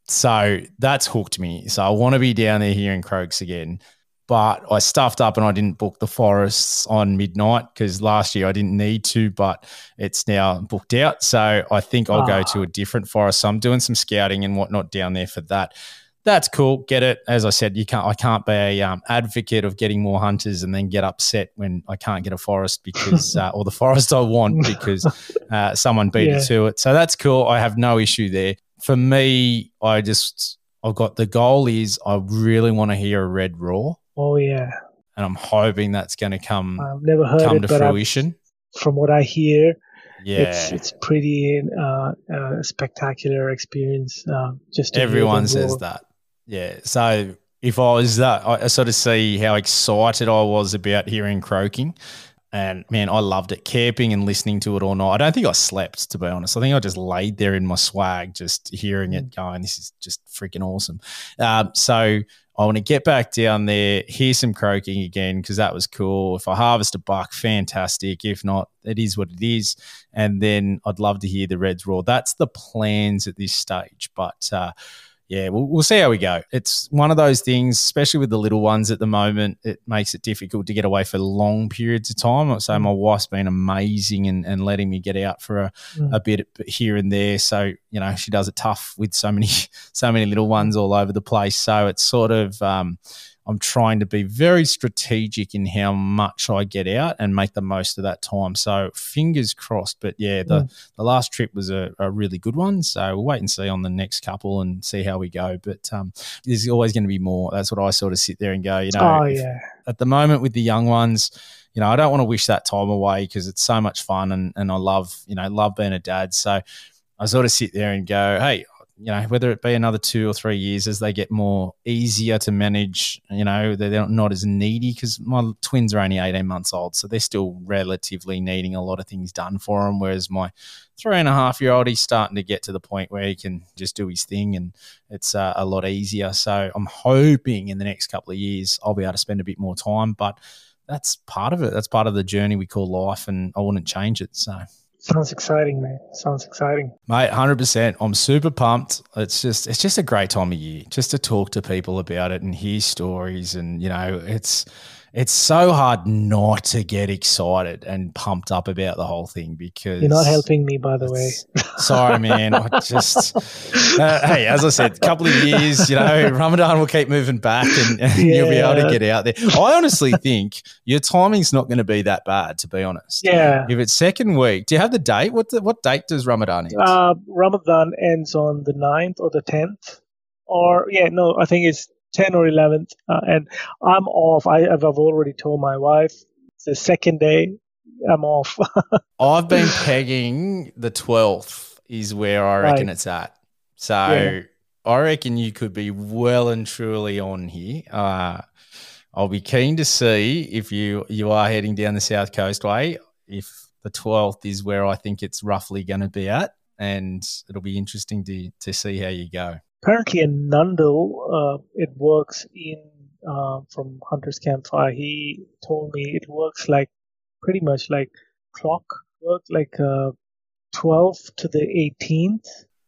So that's hooked me. So I want to be down there hearing croaks again. But I stuffed up and I didn't book the forests on midnight because last year I didn't need to, but it's now booked out. So I think I'll ah. go to a different forest. So I'm doing some scouting and whatnot down there for that. That's cool. Get it. As I said, you can't. I can't be a um, advocate of getting more hunters and then get upset when I can't get a forest because, uh, or the forest I want because uh, someone beat yeah. it to it. So that's cool. I have no issue there. For me, I just I've got the goal is I really want to hear a red roar. Oh yeah, and I'm hoping that's going to come. I've never heard come it, to but fruition. I've, from what I hear, yeah, it's it's pretty uh, uh, spectacular experience. Uh, just to everyone says roar. that. Yeah, so if I was that, I sort of see how excited I was about hearing croaking. And, man, I loved it, camping and listening to it all night. I don't think I slept, to be honest. I think I just laid there in my swag just hearing it going, this is just freaking awesome. Um, so I want to get back down there, hear some croaking again because that was cool. If I harvest a buck, fantastic. If not, it is what it is. And then I'd love to hear the reds roar. That's the plans at this stage. But, uh, yeah, we'll, we'll see how we go. It's one of those things, especially with the little ones at the moment, it makes it difficult to get away for long periods of time. So my wife's been amazing and, and letting me get out for a, mm. a bit here and there. So, you know, she does it tough with so many, so many little ones all over the place. So it's sort of, um, I'm trying to be very strategic in how much I get out and make the most of that time. So fingers crossed. But, yeah, the, mm. the last trip was a, a really good one. So we'll wait and see on the next couple and see how we go. But um, there's always going to be more. That's what I sort of sit there and go, you know, oh, yeah. at the moment with the young ones, you know, I don't want to wish that time away because it's so much fun and, and I love, you know, love being a dad. So I sort of sit there and go, hey, you know, whether it be another two or three years as they get more easier to manage, you know, they're not as needy because my twins are only eighteen months old. So they're still relatively needing a lot of things done for them. Whereas my three and a half year old, he's starting to get to the point where he can just do his thing and it's uh, a lot easier. So I'm hoping in the next couple of years, I'll be able to spend a bit more time, but that's part of it. That's part of the journey we call life and I wouldn't change it. So. Sounds exciting, mate. Sounds exciting. Mate, one hundred percent. I'm super pumped. It's just it's just a great time of year just to talk to people about it and hear stories and, you know, it's it's so hard not to get excited and pumped up about the whole thing because you're not helping me, by the way. Sorry, man. I just uh, hey, as I said, a couple of years, you know, Ramadan will keep moving back, and, and yeah. you'll be able to get out there. I honestly think your timing's not going to be that bad, to be honest. Yeah. If it's second week, do you have the date? What the, what date does Ramadan end? Uh, Ramadan ends on the ninth or the tenth, or yeah, no, I think it's ten or eleventh, uh, and I'm off. I, I've already told my wife it's the second day I'm off. I've been pegging the twelfth is where I reckon right. it's at. So yeah. I reckon you could be well and truly on here. Uh, I'll be keen to see if you, you are heading down the South Coast way, if the twelfth is where I think it's roughly going to be at, and it'll be interesting to, to see how you go. Apparently in Nundle, uh, it works in uh, from Hunter's Campfire. He told me it works like pretty much like clock work, like uh, twelfth to the eighteenth.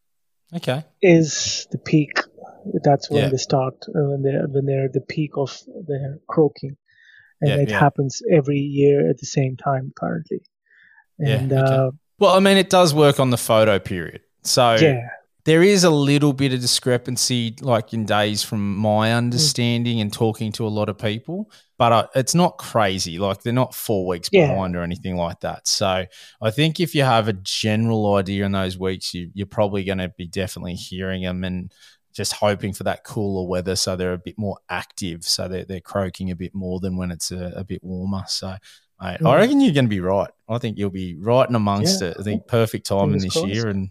Okay, is the peak. That's when yeah. they start uh, when they when they're at the peak of their croaking, and yeah, it yeah. happens every year at the same time apparently. And yeah, okay. uh, well, I mean, it does work on the photo period, so yeah. There is a little bit of discrepancy, like in days, from my understanding and talking to a lot of people, but uh, it's not crazy. Like they're not four weeks yeah. behind or anything like that. So I think if you have a general idea in those weeks, you, you're probably going to be definitely hearing them and just hoping for that cooler weather so they're a bit more active, so they're, they're croaking a bit more than when it's a, a bit warmer. So mate, mm. I reckon you're going to be right. I think you'll be right in amongst yeah. it. I think perfect timing this close. year and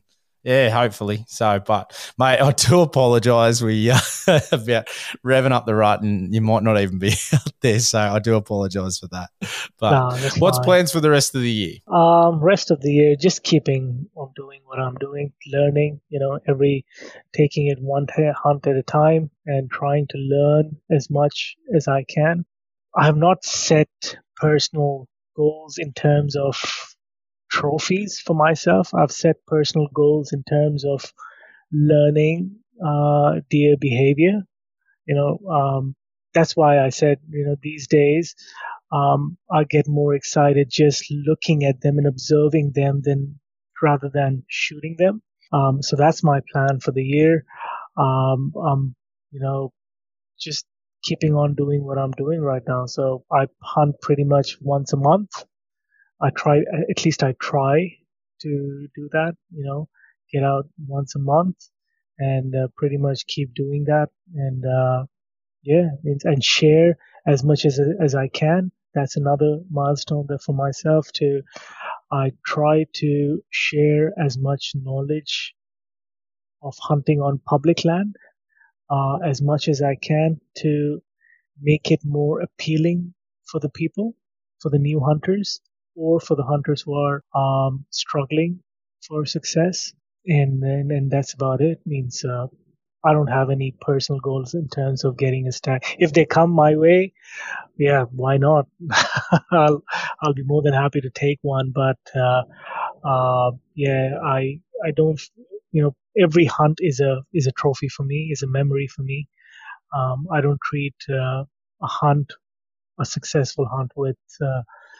Yeah, hopefully. So, but mate, I do apologise. We uh, about revving up the rut, and you might not even be out there. So, I do apologise for that. But Nah, that's what's fine. plans for the rest of the year? Um, rest of the year, just keeping on doing what I'm doing, learning. You know, every taking it one t- hunt at a time, and trying to learn as much as I can. I have not set personal goals in terms of trophies for myself. I've set personal goals in terms of learning uh, deer behavior. You know, um, that's why I said, you know, these days um, I get more excited just looking at them and observing them than rather than shooting them. Um, so that's my plan for the year. Um, um, you know, just keeping on doing what I'm doing right now. So I hunt pretty much once a month. I try, at least I try to do that, you know, get out once a month and uh, pretty much keep doing that. And, uh, yeah, and share as much as, as I can. That's another milestone that for myself to, I try to share as much knowledge of hunting on public land, uh, as much as I can to make it more appealing for the people, for the new hunters, or for the hunters who are um, struggling for success. And, and and that's about it. Means uh, I don't have any personal goals in terms of getting a stack. If they come my way, yeah, why not? I'll I'll be more than happy to take one. But uh, uh, yeah, I I don't. You know, every hunt is a is a trophy for me, is a memory for me. Um, I don't treat uh, a hunt, a successful hunt, with uh,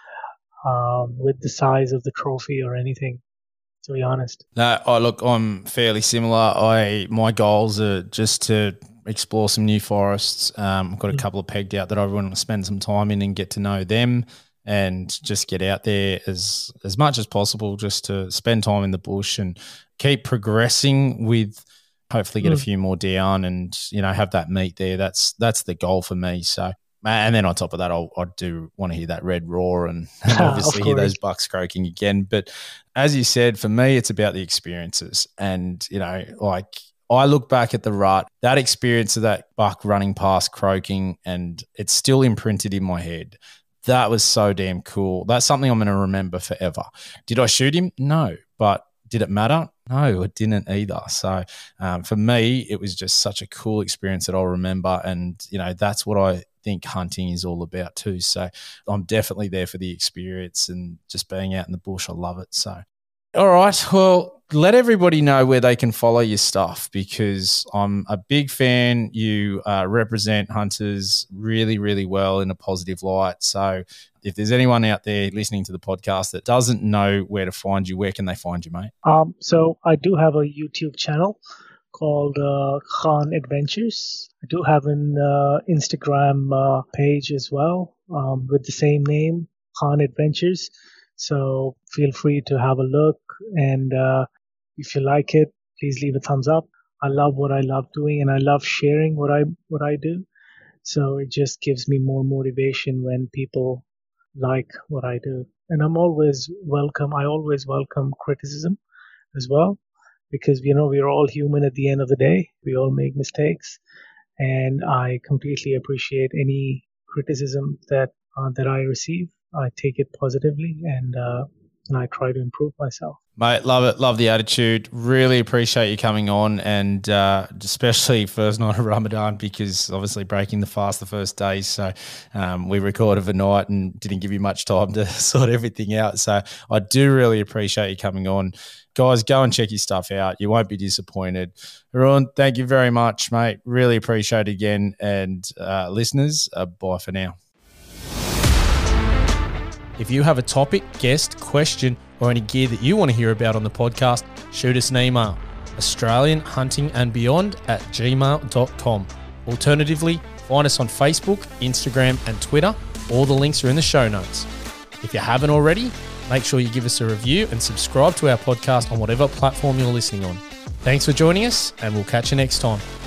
um, with the size of the trophy or anything. To be honest. No, oh, look, I'm fairly similar. I my goals are just to explore some new forests. Um, I've got a couple of pegged out that I want to spend some time in and get to know them, and just get out there as as much as possible, just to spend time in the bush and keep progressing with. Hopefully, get mm. a few more down, and you know have that meat there. That's that's the goal for me. So. And then on top of that, I'll, I do want to hear that red roar and, and obviously hear those bucks croaking again. But as you said, for me, it's about the experiences. And, you know, like I look back at the rut, that experience of that buck running past croaking, and it's still imprinted in my head. That was so damn cool. That's something I'm going to remember forever. Did I shoot him? No. But did it matter? No, it didn't either. So um, for me, it was just such a cool experience that I'll remember. And, you know, that's what I think hunting is all about too. So I'm definitely there for the experience and just being out in the bush. I love it. So, all right. Well, let everybody know where they can follow your stuff, because I'm a big fan. You uh, represent hunters really, really well in a positive light. So if there's anyone out there listening to the podcast that doesn't know where to find you, where can they find you, mate? Um, so I do have a YouTube channel called uh, Khan Adventures. I do have an uh, Instagram uh, page as well um, with the same name, Khan Adventures. So feel free to have a look, and uh, if you like it, please leave a thumbs up. I love what I love doing, and I love sharing what I what I do. So it just gives me more motivation when people like what I do. And I'm always welcome. I always welcome criticism as well, because you know we're all human at the end of the day. We all make mistakes, and I completely appreciate any criticism that uh, that I receive. I take it positively, and uh, and I try to improve myself. Mate, love it. Love the attitude. Really appreciate you coming on, and uh, especially first night of Ramadan, because obviously breaking the fast the first day. So um, we recorded overnight and didn't give you much time to sort everything out. So I do really appreciate you coming on. Guys, go and check your stuff out. You won't be disappointed. Haroon, thank you very much, mate. Really appreciate it again. And uh, listeners, uh, bye for now. If you have a topic, guest, question, or any gear that you want to hear about on the podcast, shoot us an email, Australian Hunting and Beyond at gmail dot com. Alternatively, find us on Facebook, Instagram, and Twitter. All the links are in the show notes. If you haven't already, make sure you give us a review and subscribe to our podcast on whatever platform you're listening on. Thanks for joining us, and we'll catch you next time.